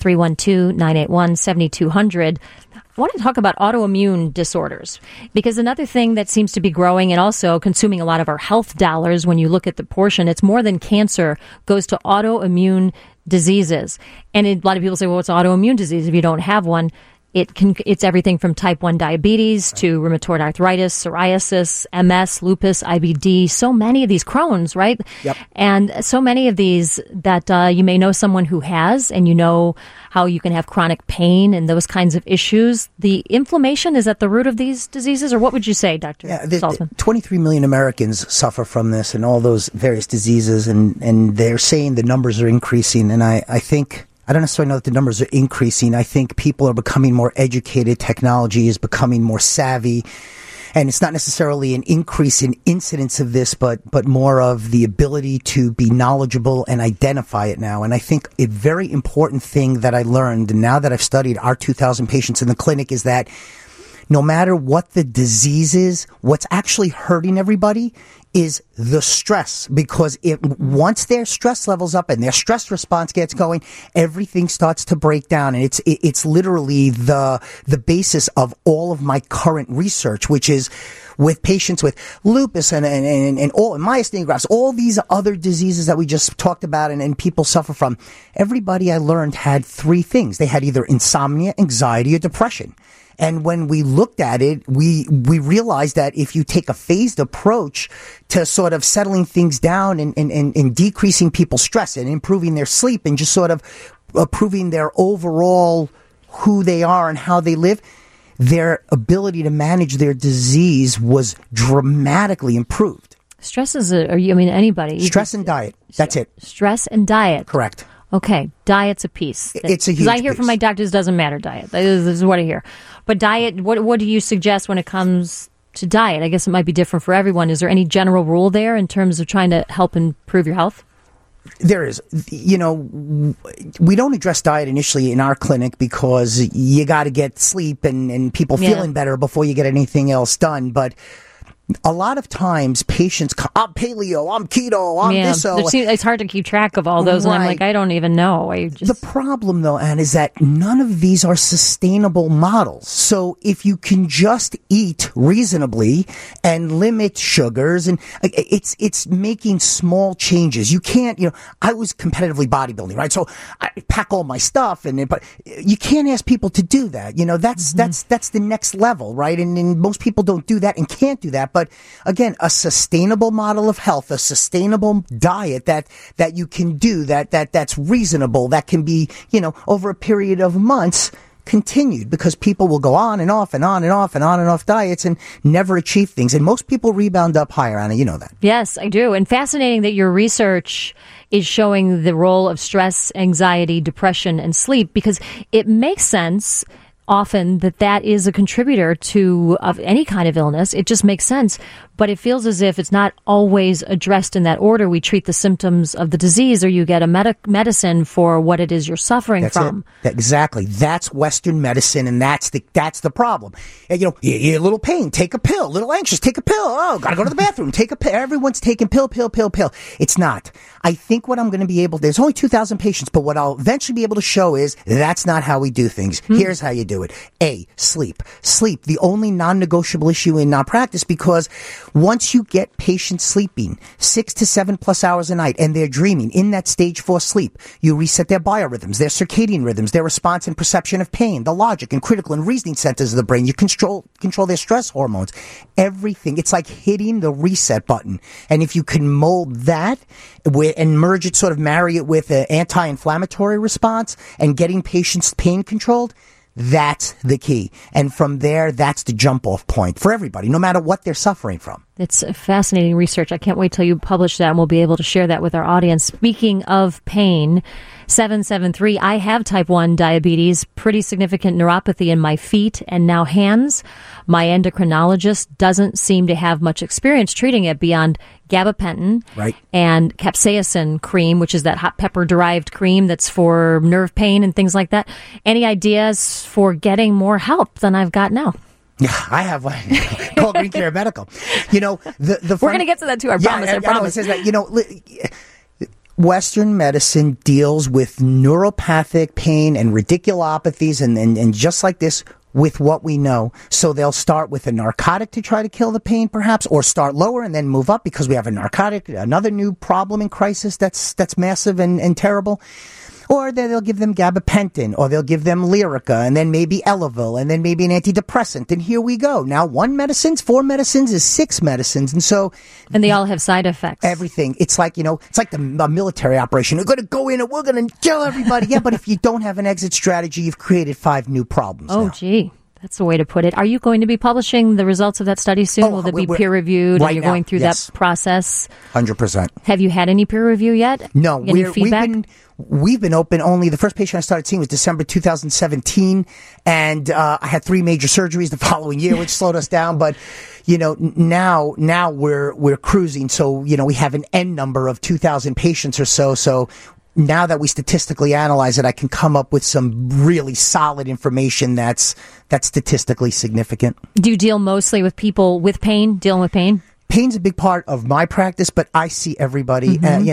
312-981-7200. I want to talk about autoimmune disorders, because another thing that seems to be growing and also consuming a lot of our health dollars, when you look at the portion, it's more than cancer, goes to autoimmune diseases. And a lot of people say, well, it's autoimmune disease if you don't have one. It's everything from type 1 diabetes to rheumatoid arthritis, psoriasis, MS, lupus, IBD, so many of these, Crohn's, right? Yep. And so many of these that you may know someone who has, and you know how you can have chronic pain and those kinds of issues. The inflammation is at the root of these diseases, or what would you say, Dr. Saltzman? 23 million Americans suffer from this and all those various diseases, and they're saying the numbers are increasing, and I think... I don't necessarily know that the numbers are increasing. I think people are becoming more educated. Technology is becoming more savvy. And it's not necessarily an increase in incidence of this, but more of the ability to be knowledgeable and identify it now. And I think a very important thing that I learned now that I've studied our 2,000 patients in the clinic is that no matter what the disease is, what's actually hurting everybody is the stress, because once their stress levels up and their stress response gets going, everything starts to break down. And it's literally the basis of all of my current research, which is with patients with lupus and all myasthenia gravis, all these other diseases that we just talked about and people suffer from. Everybody I learned had three things. They had either insomnia, anxiety, or depression. And when we looked at it, we realized that if you take a phased approach to sort of settling things down and decreasing people's stress and improving their sleep and just sort of improving their overall who they are and how they live, their ability to manage their disease was dramatically improved. Stress is anybody. Stress and diet. That's it. Stress and diet. Correct. Okay, diet's a piece. It's a huge piece. Because I hear from my doctors, doesn't matter diet. This is what I hear. But diet, what do you suggest when it comes to diet? I guess it might be different for everyone. Is there any general rule there in terms of trying to help improve your health? There is. We don't address diet initially in our clinic because you got to get sleep and people feeling better before you get anything else done. But a lot of times patients come, I'm paleo, I'm keto, I'm this. It's hard to keep track of all those. Right. And I'm like, I don't even know. The problem, though, Anne, is that none of these are sustainable models. So if you can just eat reasonably and limit sugars, and it's making small changes. You can't, I was competitively bodybuilding, right? So I pack all my stuff, but you can't ask people to do that. That's the next level, right? And most people don't do that and can't do that. But again, a sustainable model of health, a sustainable diet that you can do, that's reasonable, that can be, over a period of months continued, because people will go on and off and on and off and on and off diets and never achieve things. And most people rebound up higher, Anna, you know that. Yes, I do. And fascinating that your research is showing the role of stress, anxiety, depression, and sleep, because it makes sense often that is a contributor to of any kind of illness. It just makes sense. But it feels as if it's not always addressed in that order. We treat the symptoms of the disease, or you get a medicine for what it is you're suffering from. Exactly. That's Western medicine, and that's the problem. And, you're a little pain, take a pill. A little anxious, take a pill. Oh, gotta go to the bathroom, take a pill. Everyone's taking pill. It's not. I think what I'm going to be able to, there's only 2,000 patients, but what I'll eventually be able to show is that's not how we do things. Here's how you do it. A, sleep. Sleep, the only non-negotiable issue in our practice, because once you get patients sleeping 6 to 7+ hours a night and they're dreaming in that stage 4 sleep, you reset their biorhythms, their circadian rhythms, their response and perception of pain, the logic and critical and reasoning centers of the brain. You control their stress hormones, everything. It's like hitting the reset button. And if you can mold that and merge it, sort of marry it with an anti-inflammatory response and getting patients' pain controlled, that's the key. And from there, that's the jump-off point for everybody, no matter what they're suffering from. It's fascinating research. I can't wait till you publish that, and we'll be able to share that with our audience. Speaking of pain, 773, I have type 1 diabetes, pretty significant neuropathy in my feet and now hands. My endocrinologist doesn't seem to have much experience treating it beyond gabapentin and capsaicin cream, which is that hot pepper-derived cream that's for nerve pain and things like that. Any ideas for getting more help than I've got now? Yeah, I have one called Green Care Medical. We're going to get to that too. I promise. I promise. It says that, Western medicine deals with neuropathic pain and radiculopathies and just like this with what we know. So they'll start with a narcotic to try to kill the pain, perhaps, or start lower and then move up because we have a narcotic, another new problem in crisis that's massive and terrible. Or they'll give them gabapentin, or they'll give them Lyrica, and then maybe Elavil, and then maybe an antidepressant. And here we go. Now 4 medicines is 6 medicines. And they all have side effects. Everything. It's like, it's like the military operation. We're going to go in and we're going to kill everybody. Yeah, but if you don't have an exit strategy, you've created 5 new problems. Oh, gee. That's the way to put it. Are you going to be publishing the results of that study soon? Will they be peer-reviewed? Right, and you're going through that process? 100%. Have you had any peer review yet? No. Any feedback? We've been open only, the first patient I started seeing was December 2017, and I had 3 major surgeries the following year, which slowed us down, but now we're cruising, so we have an N number of 2,000 patients or so now that we statistically analyze it, I can come up with some really solid information that's statistically significant. Do you deal mostly with people with pain, dealing with pain? Pain's a big part of my practice, but I see everybody,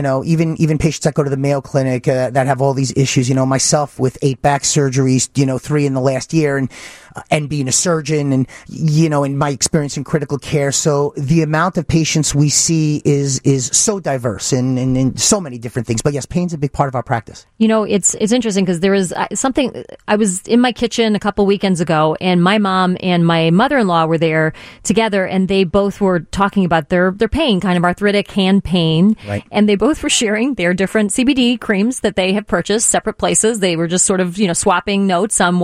even patients that go to the Mayo Clinic that have all these issues, myself with 8 back surgeries, 3 in the last year, and being a surgeon and, in my experience in critical care. So the amount of patients we see is so diverse in so many different things. But yes, pain's a big part of our practice. It's interesting because there is something, I was in my kitchen a couple weekends ago and my mom and my mother-in-law were there together and they both were talking about their pain, kind of arthritic hand pain. Right. And they both were sharing their different CBD creams that they have purchased separate places. They were just sort of, swapping notes on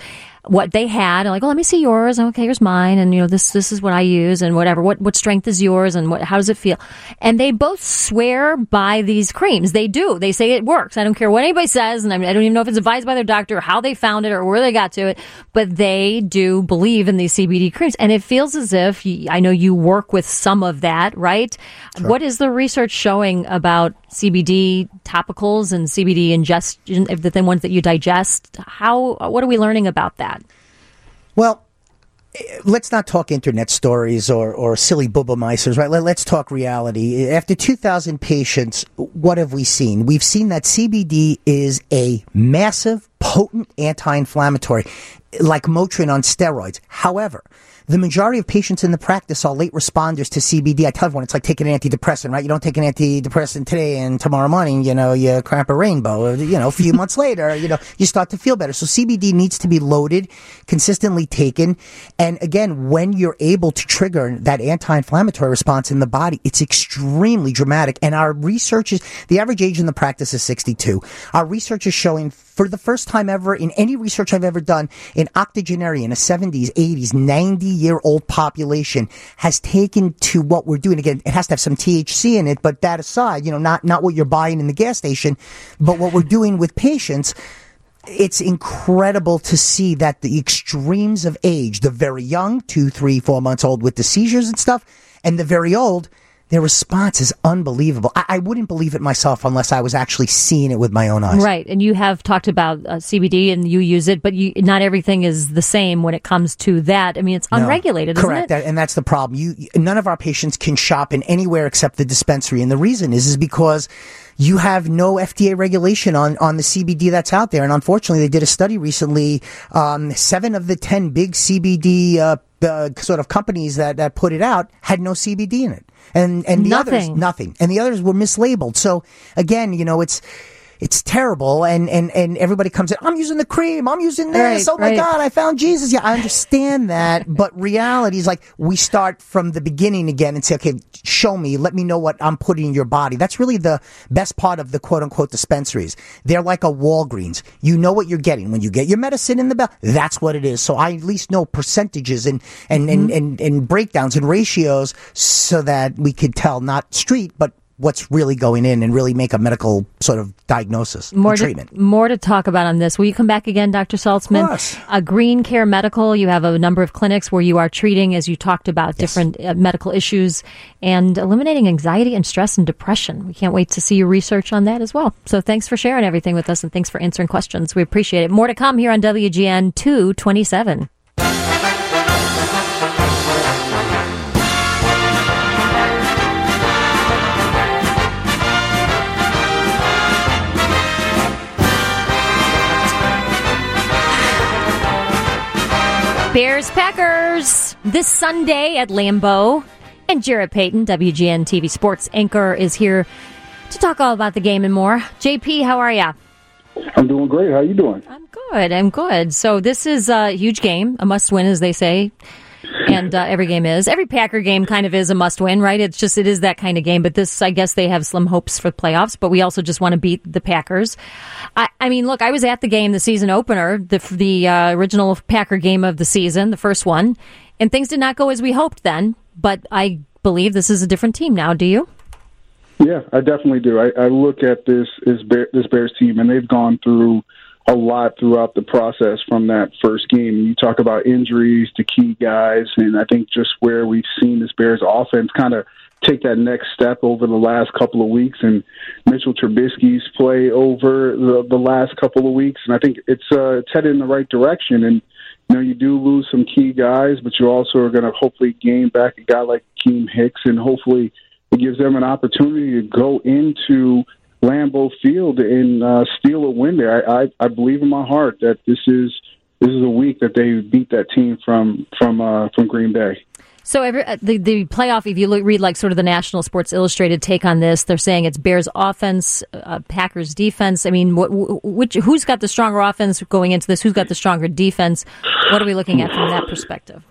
what they had, and like, let me see yours. Okay, here's mine, and this is what I use, and whatever. What strength is yours, and how does it feel? And they both swear by these creams. They do. They say it works. I don't care what anybody says, and I don't even know if it's advised by their doctor or how they found it or where they got to it. But they do believe in these CBD creams, and it feels as if I know you work with some of that, right? Sure. What is the research showing about CBD topicals and CBD ingestion, the ones that you digest? What are we learning about that? Well, let's not talk internet stories or silly bubba-meisters, right? Let's talk reality. After 2,000 patients, what have we seen? We've seen that CBD is a massive, potent anti-inflammatory, like Motrin on steroids. However, the majority of patients in the practice are late responders to CBD. I tell everyone it's like taking an antidepressant, right? You don't take an antidepressant today and tomorrow morning, you cramp a rainbow. A few months later, you start to feel better. So CBD needs to be loaded, consistently taken. And again, when you're able to trigger that anti-inflammatory response in the body, it's extremely dramatic. And our research is, the average age in the practice is 62. Our research is showing for the first time ever in any research I've ever done, an octogenarian, a 70s, 80s, 90-year-old population has taken to what we're doing. Again, it has to have some THC in it, but that aside, not what you're buying in the gas station, but what we're doing with patients, it's incredible to see that the extremes of age, the very young, 2, 3, 4 months old with the seizures and stuff, and the very old, their response is unbelievable. I wouldn't believe it myself unless I was actually seeing it with my own eyes. Right. And you have talked about CBD and you use it, but not everything is the same when it comes to that. I mean, it's unregulated, isn't it? Correct. And that's the problem. None of our patients can shop in anywhere except the dispensary. And the reason is because you have no FDA regulation on the CBD that's out there. And unfortunately, they did a study recently. 7 of the 10 big CBD sort of companies that put it out had no CBD in it. And the others, nothing. And the others were mislabeled. So again, it's terrible. And everybody comes in, I'm using the cream. I'm using this. Oh my God, I found Jesus. Yeah, I understand that. But reality is like we start from the beginning again and say, okay, show me, let me know what I'm putting in your body. That's really the best part of the quote unquote dispensaries. They're like a Walgreens. You know what you're getting. When you get your medicine in the bell, that's what it is. So I at least know percentages and breakdowns and ratios so that we could tell not street, but what's really going in and really make a medical sort of diagnosis and treatment. More to talk about on this. Will you come back again, Dr. Saltzman? Of course. Green Care Medical, you have a number of clinics where you are treating, as you talked about, different medical issues and eliminating anxiety and stress and depression. We can't wait to see your research on that as well. So thanks for sharing everything with us and thanks for answering questions. We appreciate it. More to come here on WGN 227. Bears-Packers this Sunday at Lambeau. And Jarrett Payton, WGN TV sports anchor, is here to talk all about the game and more. JP, how are ya? I'm doing great. How you doing? I'm good. So this is a huge game, a must-win, as they say. And every game is. Every Packer game kind of is a must-win, right? It is that kind of game. But this, I guess they have slim hopes for playoffs, but we also just want to beat the Packers. I mean, look, I was at the game, the season opener, the original Packer game of the season, the first one, and things did not go as we hoped then. But I believe this is a different team now. Do you? Yeah, I definitely do. I look at this Bears team, and they've gone through a lot throughout the process from that first game. You talk about injuries to key guys, and I think just where we've seen this Bears offense kind of take that next step over the last couple of weeks, and Mitchell Trubisky's play over the last couple of weeks, and I think it's headed in the right direction. And you do lose some key guys, but you also are going to hopefully gain back a guy like Akeem Hicks, and hopefully it gives them an opportunity to go into Lambeau Field and steal a win there. I believe in my heart that this is a week that they beat that team from Green Bay. So the playoff, if you read like sort of the National Sports Illustrated take on this, they're saying it's Bears offense, Packers defense. I mean, who's got the stronger offense going into this? Who's got the stronger defense? What are we looking at from that perspective?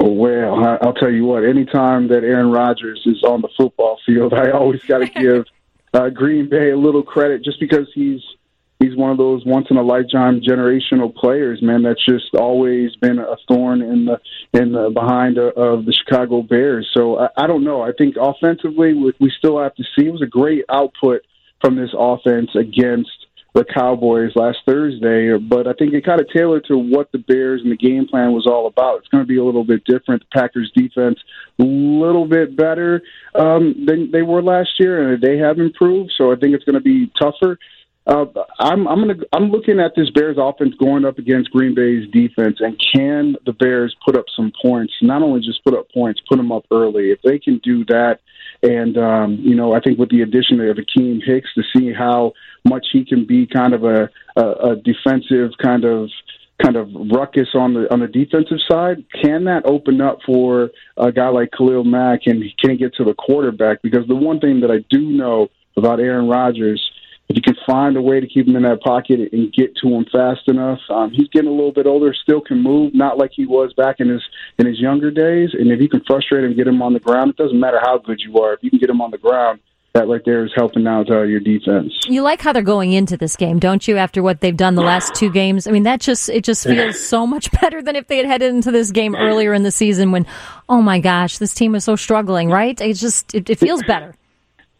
Well, I'll tell you what. Anytime that Aaron Rodgers is on the football field, I always got to give Green Bay a little credit, just because he's one of those once in a lifetime generational players, man. That's just always been a thorn in the behind of the Chicago Bears. So I don't know. I think offensively we still have to see. It was a great output from this offense against the Cowboys last Thursday, but I think it kind of tailored to what the Bears and the game plan was all about. It's going to be a little bit different. The Packers defense a little bit better than they were last year, and they have improved. So I think it's going to be tougher. I'm looking at this Bears offense going up against Green Bay's defense, and can the Bears put up some points? Not only just put up points, put them up early. If they can do that, and I think with the addition of Akeem Hicks, to see how much he can be kind of a defensive kind of ruckus on the defensive side, can that open up for a guy like Khalil Mack, and can he get to the quarterback? Because the one thing that I do know about Aaron Rodgers, if you can find a way to keep him in that pocket and get to him fast enough, he's getting a little bit older, still can move, not like he was back in his younger days. And if you can frustrate him, get him on the ground, it doesn't matter how good you are. If you can get him on the ground, that right there is helping out your defense. You like how they're going into this game, don't you, after what they've done the last two games? I mean, it just feels so much better than if they had headed into this game earlier in the season when, oh my gosh, this team is so struggling, right? It feels better.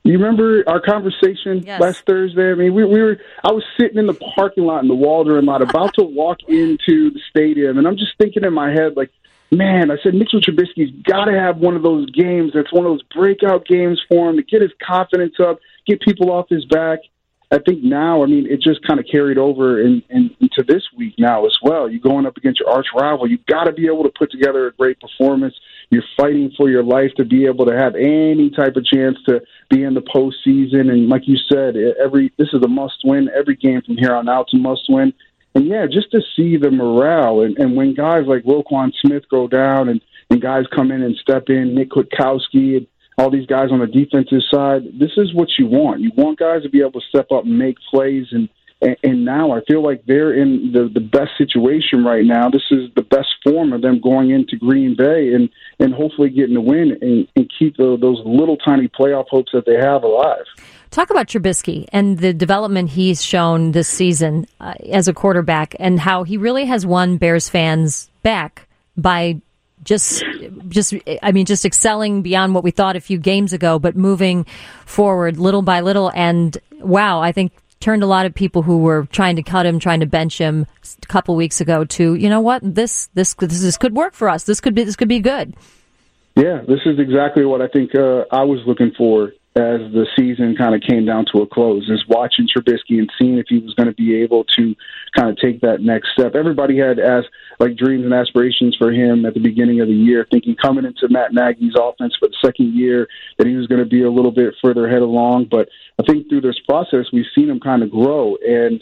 You remember our conversation last Thursday? I mean, I was sitting in the parking lot in the Waldron lot about to walk into the stadium, and I'm just thinking in my head, like, man, I said, Mitchell Trubisky's got to have one of those games that's one of those breakout games for him to get his confidence up, get people off his back. I think now, I mean, it just kind of carried over into this week now as well. You're going up against your arch rival. You've got to be able to put together a great performance. You're fighting for your life to be able to have any type of chance to be in the postseason. And like you said, this is a must-win. Every game from here on out is a must-win. And, yeah, just to see the morale. And when guys like Roquan Smith go down and guys come in and step in, Nick Kwiatkowski and all these guys on the defensive side, this is what you want. You want guys to be able to step up and make plays. And now I feel like they're in the best situation right now. This is the best form of them going into Green Bay and hopefully getting the win and keep those little tiny playoff hopes that they have alive. Talk about Trubisky and the development he's shown this season as a quarterback and how he really has won Bears fans back by just excelling beyond what we thought a few games ago, but moving forward little by little. And wow, I think turned a lot of people who were trying to cut him, trying to bench him a couple weeks ago to, you know what, this could work for us. This could be good. Yeah, this is exactly what I think I was looking for as the season kind of came down to a close, is watching Trubisky and seeing if he was going to be able to kind of take that next step. Everybody had dreams and aspirations for him at the beginning of the year, thinking coming into Matt Nagy's offense for the second year that he was going to be a little bit further ahead along. But I think through this process, we've seen him kind of grow. And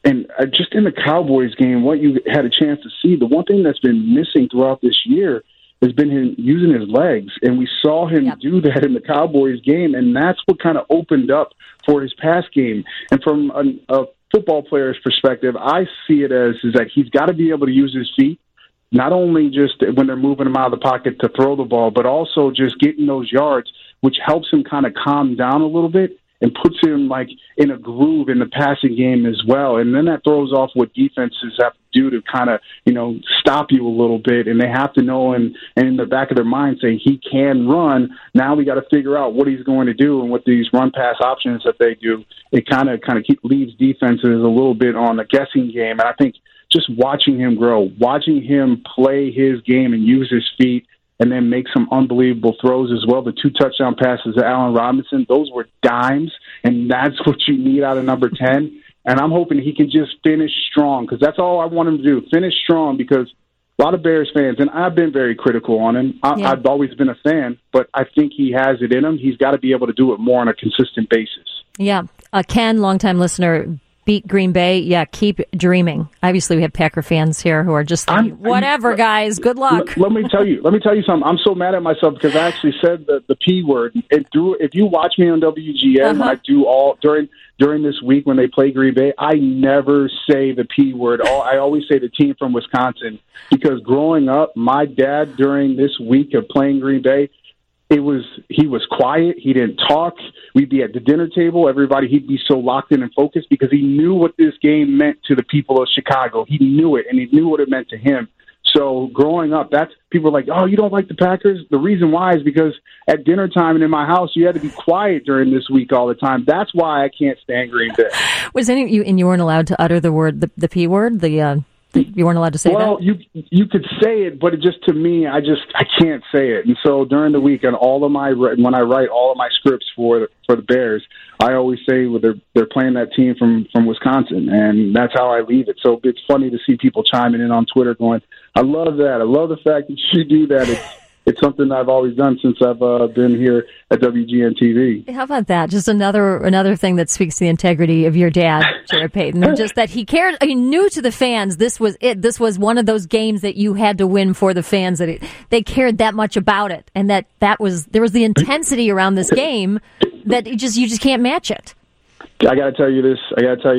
just in the Cowboys game, what you had a chance to see, the one thing that's been missing throughout this year has been him using his legs, and we saw him do that in the Cowboys game, and that's what kind of opened up for his pass game. And from a football player's perspective, I see it as is that he's got to be able to use his feet, not only just when they're moving him out of the pocket to throw the ball, but also just getting those yards, which helps him kind of calm down a little bit and puts him like in a groove in the passing game as well. And then that throws off what defenses have to do to kind of, stop you a little bit. And they have to know and in the back of their mind say he can run. Now we got to figure out what he's going to do. And with these run pass options that they do, it kind of leaves defenses a little bit on a guessing game. And I think just watching him grow, watching him play his game and use his feet, and then make some unbelievable throws as well. The 2 touchdown passes to Allen Robinson, those were dimes, and that's what you need out of number 10. And I'm hoping he can just finish strong, because that's all I want him to do, finish strong, because a lot of Bears fans, and I've been very critical on him. I've always been a fan, but I think he has it in him. He's got to be able to do it more on a consistent basis. Yeah. Ken, longtime listener, beat Green Bay. Yeah, keep dreaming. Obviously, we have Packer fans here who are just like, whatever, guys. Good luck. Let me tell you something. I'm so mad at myself because I actually said the P word. If you watch me on WGN, when I do all during this week when they play Green Bay, I never say the P word. I always say the team from Wisconsin, because growing up, my dad during this week of playing Green Bay, he was quiet. He didn't talk. We'd be at the dinner table. He'd be so locked in and focused because he knew what this game meant to the people of Chicago. He knew it, and he knew what it meant to him. So growing up, people are like, oh, you don't like the Packers? The reason why is because at dinner time and in my house, you had to be quiet during this week all the time. That's why I can't stand Green Bay. You weren't allowed to utter the word, the P word, you weren't allowed to say that? Well, you could say it, but it just, to me, I can't say it. And so during the week, and when I write all of my scripts for the Bears, I always say they're playing that team from Wisconsin, and that's how I leave it. So it's funny to see people chiming in on Twitter going, I love that. I love the fact that you do that. It's something I've always done since I've been here at WGN TV. How about that? Just another thing that speaks to the integrity of your dad, Jared Payton. Just that he cared. He knew to the fans this was it. This was one of those games that you had to win for the fans. That they cared that much about it, and there was the intensity around this game that you just can't match it. I got to tell you this.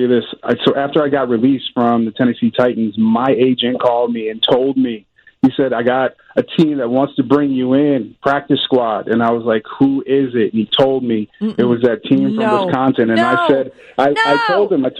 So after I got released from the Tennessee Titans, my agent called me and told me. He said, I got a team that wants to bring you in, practice squad. And I was like, who is it? And he told me it was that team from Wisconsin. And I said, I told him,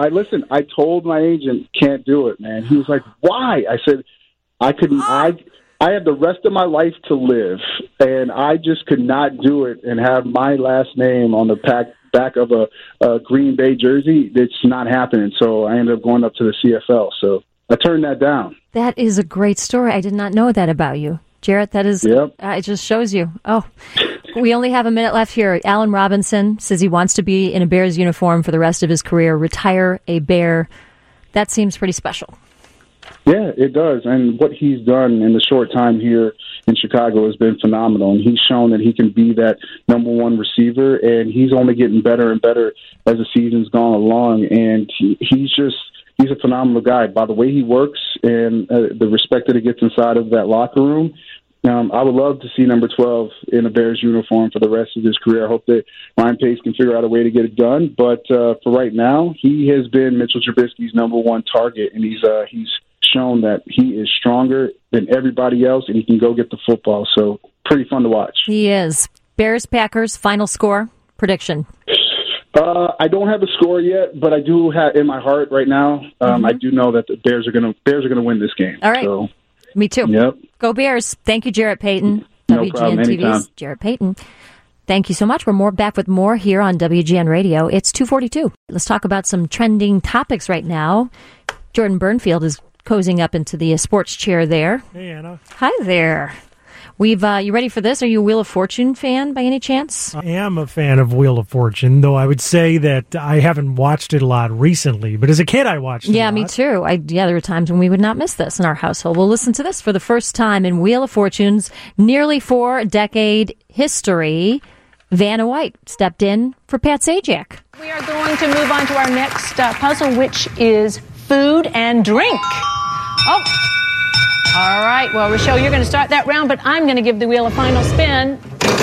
I told my agent, can't do it, man. He was like, why? I said, I have the rest of my life to live, and I just could not do it and have my last name on the back of a Green Bay jersey. It's not happening. So I ended up going up to the CFL. So I turned that down. That is a great story. I did not know that about you. Jarrett, that is, it just shows you. Oh, we only have a minute left here. Allen Robinson says he wants to be in a Bears uniform for the rest of his career, retire a Bear. That seems pretty special. Yeah, it does. And what he's done in the short time here in Chicago has been phenomenal. And he's shown that he can be that number one receiver, and he's only getting better and better as the season's gone along. And he's a phenomenal guy. By the way he works and the respect that he gets inside of that locker room, I would love to see number 12 in a Bears uniform for the rest of his career. I hope that Ryan Pace can figure out a way to get it done. But for right now, he has been Mitchell Trubisky's number one target, and he's shown that he is stronger than everybody else, and he can go get the football. So pretty fun to watch. He is. Bears-Packers, final score, prediction. I don't have a score yet, but I do have in my heart right now. I do know that the Bears are going to win this game. All right. So, me too. Yep. Go Bears. Thank you, Jarrett Payton. No WGN problem. TV's Anytime. Jarrett Payton. Thank you so much. We're back with more here on WGN Radio. It's 2:42. Let's talk about some trending topics right now. Jordan Burnfield is cozying up into the sports chair there. Hey, Anna. Hi there. You ready for this? Are you a Wheel of Fortune fan by any chance? I am a fan of Wheel of Fortune, though I would say that I haven't watched it a lot recently. But as a kid, I watched it a lot. Yeah, me too. There were times when we would not miss this in our household. We'll listen to this for the first time in Wheel of Fortune's nearly 4-decade history. Vanna White stepped in for Pat Sajak. We are going to move on to our next puzzle, which is food and drink. Oh. All right. Well, Rochelle, you're going to start that round, but I'm going to give the wheel a final spin.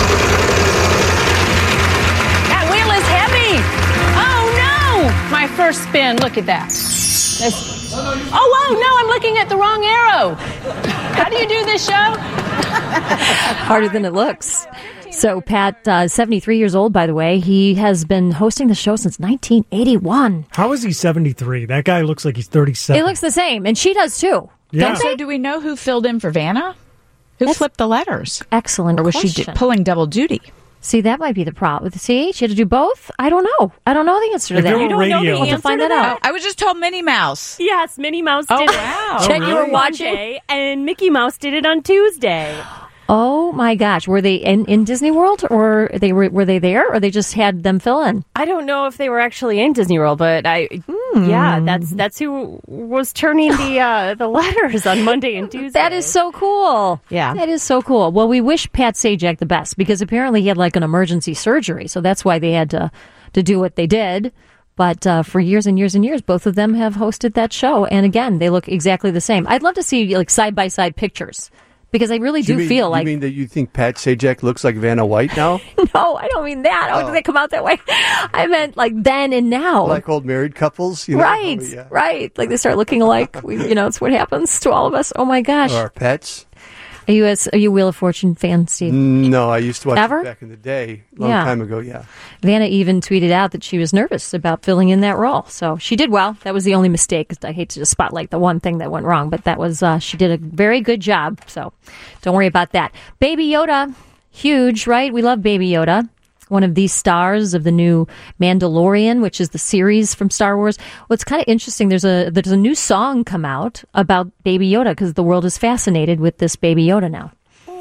That wheel is heavy. Oh, no. My first spin. Look at that. Oh, whoa. No, I'm looking at the wrong arrow. How do you do this show? Harder than it looks. So Pat, 73 years old, by the way. He has been hosting the show since 1981. How is he 73? That guy looks like he's 37. It looks the same, and she does too. Yeah. So do we know who filled in for Vanna? Who flipped the letters? Excellent Or was question. she pulling double duty? See, that might be the problem. See, she had to do both? I don't know. I don't know the answer to that. You don't know the We'll have to find that out. I was just told Minnie Mouse. Yes, Minnie Mouse did it. Wow. Jen, you were on watching? Monday, and Mickey Mouse did it on Tuesday. Oh my gosh, were they in Disney World, or were they there, or they just had them fill in? I don't know if they were actually in Disney World, but yeah, that's who was turning the letters on Monday and Tuesday. That is so cool. Yeah, that is so cool. Well, we wish Pat Sajak the best, because apparently he had like an emergency surgery, so that's why they had to do what they did. But for years and years and years, both of them have hosted that show, and again, they look exactly the same. I'd love to see like side by side pictures. Because I really do feel like... You mean that you think Pat Sajak looks like Vanna White now? No, I don't mean that. Oh, did they come out that way? I meant like then and now. Like old married couples? You know? Right, right. Like they start looking alike. It's what happens to all of us. Oh, my gosh. Or our pets. Are you a Wheel of Fortune fan, Steve? No, I used to watch Ever? it back in the day, long time ago, yeah. Vanna even tweeted out that she was nervous about filling in that role. So she did well. That was the only mistake. I hate to just spotlight the one thing that went wrong, but that was she did a very good job. So don't worry about that. Baby Yoda, huge, right? We love Baby Yoda. One of the stars of the new Mandalorian, which is the series from Star Wars. Well, it's kind of interesting. There's a new song come out about Baby Yoda because the world is fascinated with this Baby Yoda now.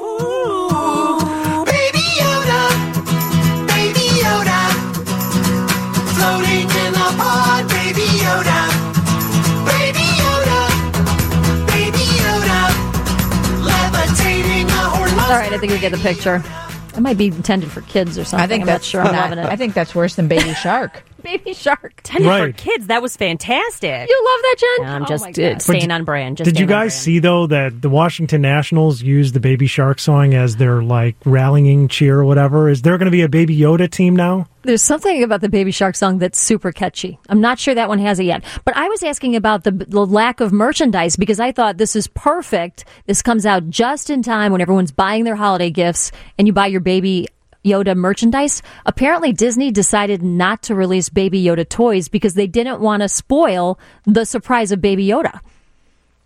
Ooh, Baby Yoda, Baby Yoda, floating in the pod, Baby Yoda, Baby Yoda, Baby Yoda, levitating a horn. All right, I think we get the picture. It might be intended for kids or something. I think I'm not sure. I'm loving it. I think that's worse than Baby Shark. Baby Shark. Intended Right. for kids. That was fantastic. You love that, Jen? I'm just my God. staying on brand. Did you guys see, though, that the Washington Nationals used the Baby Shark song as their, rallying cheer or whatever? Is there going to be a Baby Yoda team now? There's something about the Baby Shark song that's super catchy. I'm not sure that one has it yet. But I was asking about the lack of merchandise because I thought this is perfect. This comes out just in time when everyone's buying their holiday gifts and you buy your Baby Yoda merchandise. Apparently Disney decided not to release Baby Yoda toys because they didn't want to spoil the surprise of Baby Yoda.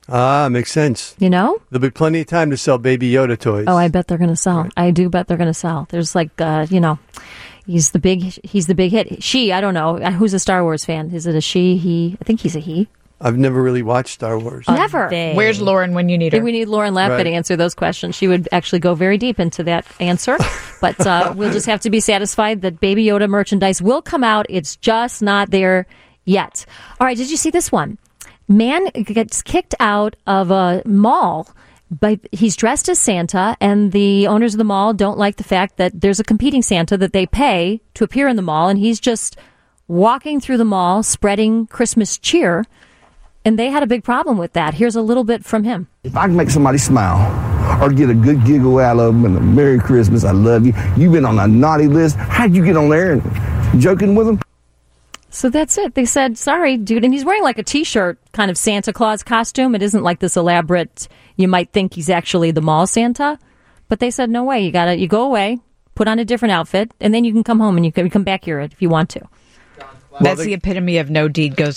Ah, makes sense. You know? There'll be plenty of time to sell Baby Yoda toys. Oh, I bet they're going to sell. Right. I do bet they're going to sell. There's like, he's the big hit. She, I don't know. Who's a Star Wars fan? Is it a she, he? I think he's a he. I've never really watched Star Wars. Never. Where's Lauren when you need her? We need Lauren Lappin to answer those questions. She would actually go very deep into that answer. But we'll just have to be satisfied that Baby Yoda merchandise will come out. It's just not there yet. All right, did you see this one? Man gets kicked out of a mall, but he's dressed as Santa, and the owners of the mall don't like the fact that there's a competing Santa that they pay to appear in the mall, and he's just walking through the mall spreading Christmas cheer, and they had a big problem with that. Here's a little bit from him. If I can make somebody smile or get a good giggle out of them and a Merry Christmas, I love you, you've been on a naughty list, how'd you get on there and joking with them? So that's it. They said, sorry, dude. And he's wearing like a T-shirt kind of Santa Claus costume. It isn't like this elaborate, you might think he's actually the mall Santa. But they said, no way. You go away, put on a different outfit, and then you can come home and you can come back here if you want to. That's the epitome of no good deed goes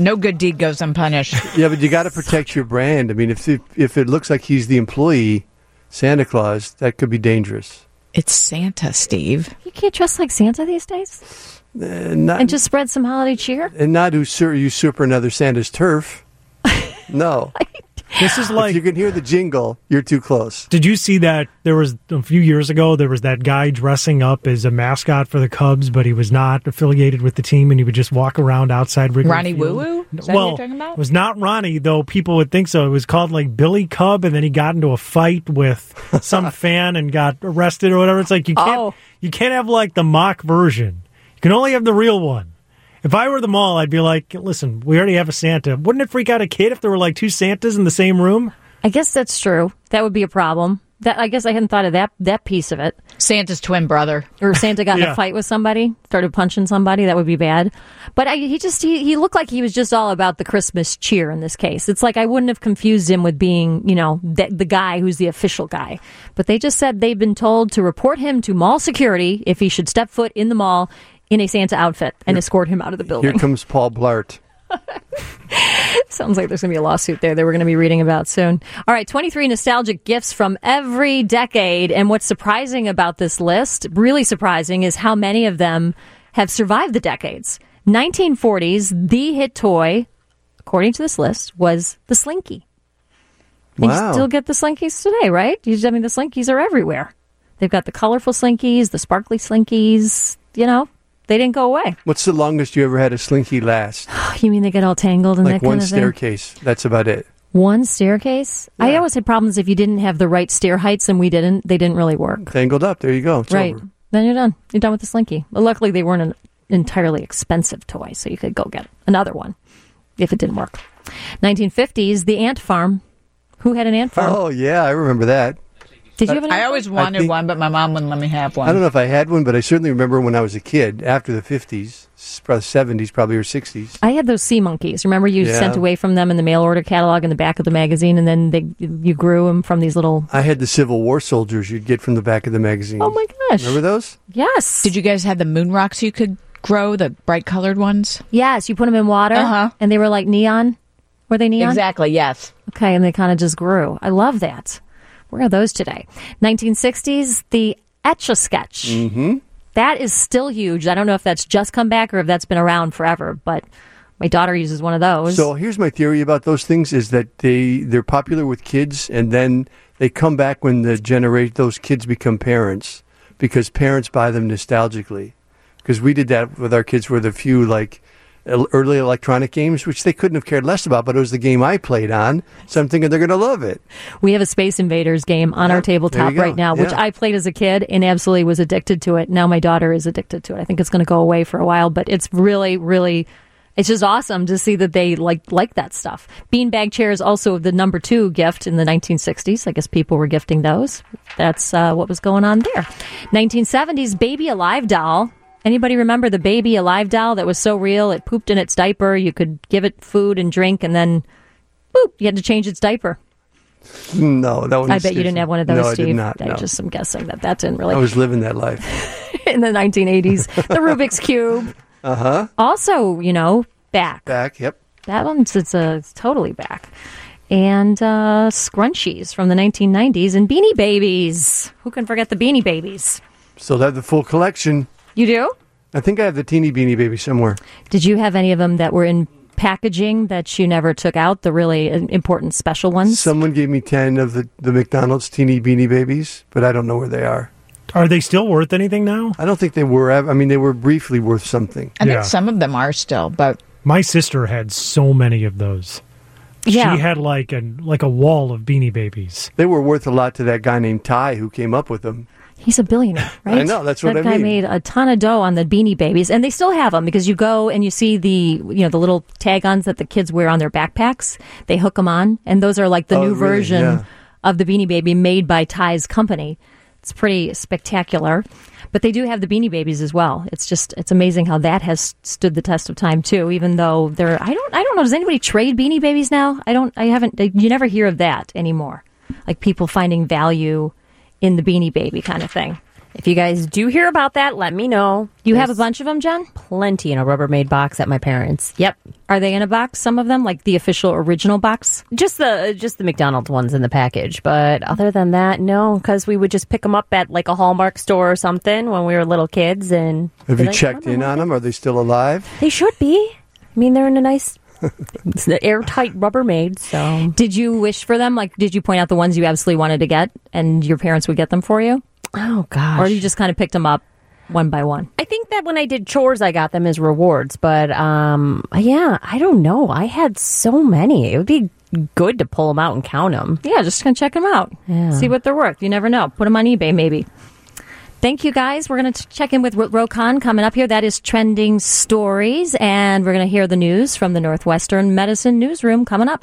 unpunished. Yeah, but you got to protect your brand. I mean, if it looks like he's the employee Santa Claus, that could be dangerous. It's Santa, Steve. You can't dress like Santa these days? And just spread some holiday cheer? And not usurp another Santa's turf. No. This is like... If you can hear the jingle, you're too close. Did you see that there was, a few years ago, there was that guy dressing up as a mascot for the Cubs, but he was not affiliated with the team, and he would just walk around outside Wrigley Ronnie Field. Woo-Woo? Is that what you're talking about? It was not Ronnie, though people would think so. It was called like Billy Cub, and then he got into a fight with some fan and got arrested or whatever. It's like you can't have like the mock version. You can only have the real one. If I were the mall, I'd be like, listen, we already have a Santa. Wouldn't it freak out a kid if there were like two Santas in the same room? I guess that's true. That would be a problem. I guess I hadn't thought of that piece of it. Santa's twin brother. Or Santa got in a fight with somebody, started punching somebody. That would be bad. But he looked like he was just all about the Christmas cheer in this case. It's like I wouldn't have confused him with being, the guy who's the official guy. But they just said they've been told to report him to mall security if he should step foot in the mall in a Santa outfit and escort him out of the building. Here comes Paul Blart. Sounds like there's going to be a lawsuit there that we're going to be reading about soon. All right, 23 nostalgic gifts from every decade. And what's surprising about this list, really surprising, is how many of them have survived the decades. 1940s, the hit toy, according to this list, was the Slinky. And you still get the Slinkies today, right? The Slinkies are everywhere. They've got the colorful Slinkies, the sparkly Slinkies, They didn't go away. What's the longest you ever had a Slinky last? You mean they get all tangled and like that kind of thing? Like one staircase. That's about it. One staircase? Yeah. I always had problems if you didn't have the right stair heights, and we didn't. They didn't really work. Tangled up. There you go. It's right. over. Then you're done. You're done with the Slinky. Well, luckily, they weren't an entirely expensive toy, so you could go get another one if it didn't work. 1950s, the ant farm. Who had an ant farm? Oh, yeah. I remember that. Did you have an ant farm? I always wanted one, but my mom wouldn't let me have one. I don't know if I had one, but I certainly remember when I was a kid, after the 50s, probably 70s, probably, or 60s. I had those sea monkeys. Remember you sent away from them in the mail order catalog in the back of the magazine, and then you grew them from these little... I had the Civil War soldiers you'd get from the back of the magazine. Oh, my gosh. Remember those? Yes. Did you guys have the moon rocks you could grow, the bright-colored ones? Yes, you put them in water, and they were like neon. Were they neon? Exactly, yes. Okay, and they kind of just grew. I love that. Where are those today? 1960s, the Etch-a-Sketch. Mm-hmm. That is still huge. I don't know if that's just come back or if that's been around forever, but my daughter uses one of those. So here's my theory about those things is that they're popular with kids, and then they come back when those kids become parents, because parents buy them nostalgically. Because we did that with our kids with a few, early electronic games, which they couldn't have cared less about, but it was the game I played on, so I'm thinking they're going to love it. We have a Space Invaders game on our tabletop right now, which I played as a kid and absolutely was addicted to it. Now my daughter is addicted to it. I think it's going to go away for a while, but it's really, really, it's just awesome to see that they like that stuff. Beanbag chairs, also the number 2 gift in the 1960s. I guess people were gifting those. That's what was going on there. 1970s, Baby Alive doll. Anybody remember the Baby Alive doll that was so real? It pooped in its diaper. You could give it food and drink, and then, boop, you had to change its diaper. No, that one. I bet you didn't have one of those, no, Steve. I did not. I just am guessing that didn't really. I was living that life. In the 1980s, the Rubik's Cube. Uh-huh. Also, back. Back, yep. That one's it's totally back. and scrunchies from the 1990s, and Beanie Babies. Who can forget the Beanie Babies? Still have the full collection. You do? I think I have the teeny Beanie Baby somewhere. Did you have any of them that were in packaging that you never took out, the really important special ones? Someone gave me 10 of the McDonald's teeny Beanie Babies, but I don't know where they are. Are they still worth anything now? I don't think they were. I mean, they were briefly worth something. I think some of them are still, but... My sister had so many of those. Yeah. She had like a wall of Beanie Babies. They were worth a lot to that guy named Ty who came up with them. He's a billionaire, right? I know, that's what I mean. That guy made a ton of dough on the Beanie Babies, and they still have them because you go and you see the little tag-ons that the kids wear on their backpacks. They hook them on, and those are like the new version of the Beanie Baby made by Ty's company. It's pretty spectacular. But they do have the Beanie Babies as well. It's amazing how that has stood the test of time too, even though I don't know, does anybody trade Beanie Babies now? You never hear of that anymore. Like people finding value in the Beanie Baby kind of thing. If you guys do hear about that, let me know. There's have a bunch of them, Jen? Plenty in a Rubbermaid box at my parents'. Yep. Are they in a box, some of them? Like the official original box? Just the McDonald's ones in the package. But other than that, no, because we would just pick them up at like a Hallmark store or something when we were little kids. And have you checked in on them? Are they still alive? They should be. I mean, they're in a nice... It's the airtight Rubbermaid, so... Did you wish for them? Like, did you point out the ones you absolutely wanted to get and your parents would get them for you? Oh, gosh. Or you just kind of picked them up one by one? I think that when I did chores, I got them as rewards. But, I don't know. I had so many. It would be good to pull them out and count them. Yeah, just kind of check them out. Yeah. See what they're worth. You never know. Put them on eBay, maybe. Thank you, guys. We're going to check in with Rokan coming up here. That is Trending Stories. And we're going to hear the news from the Northwestern Medicine Newsroom coming up.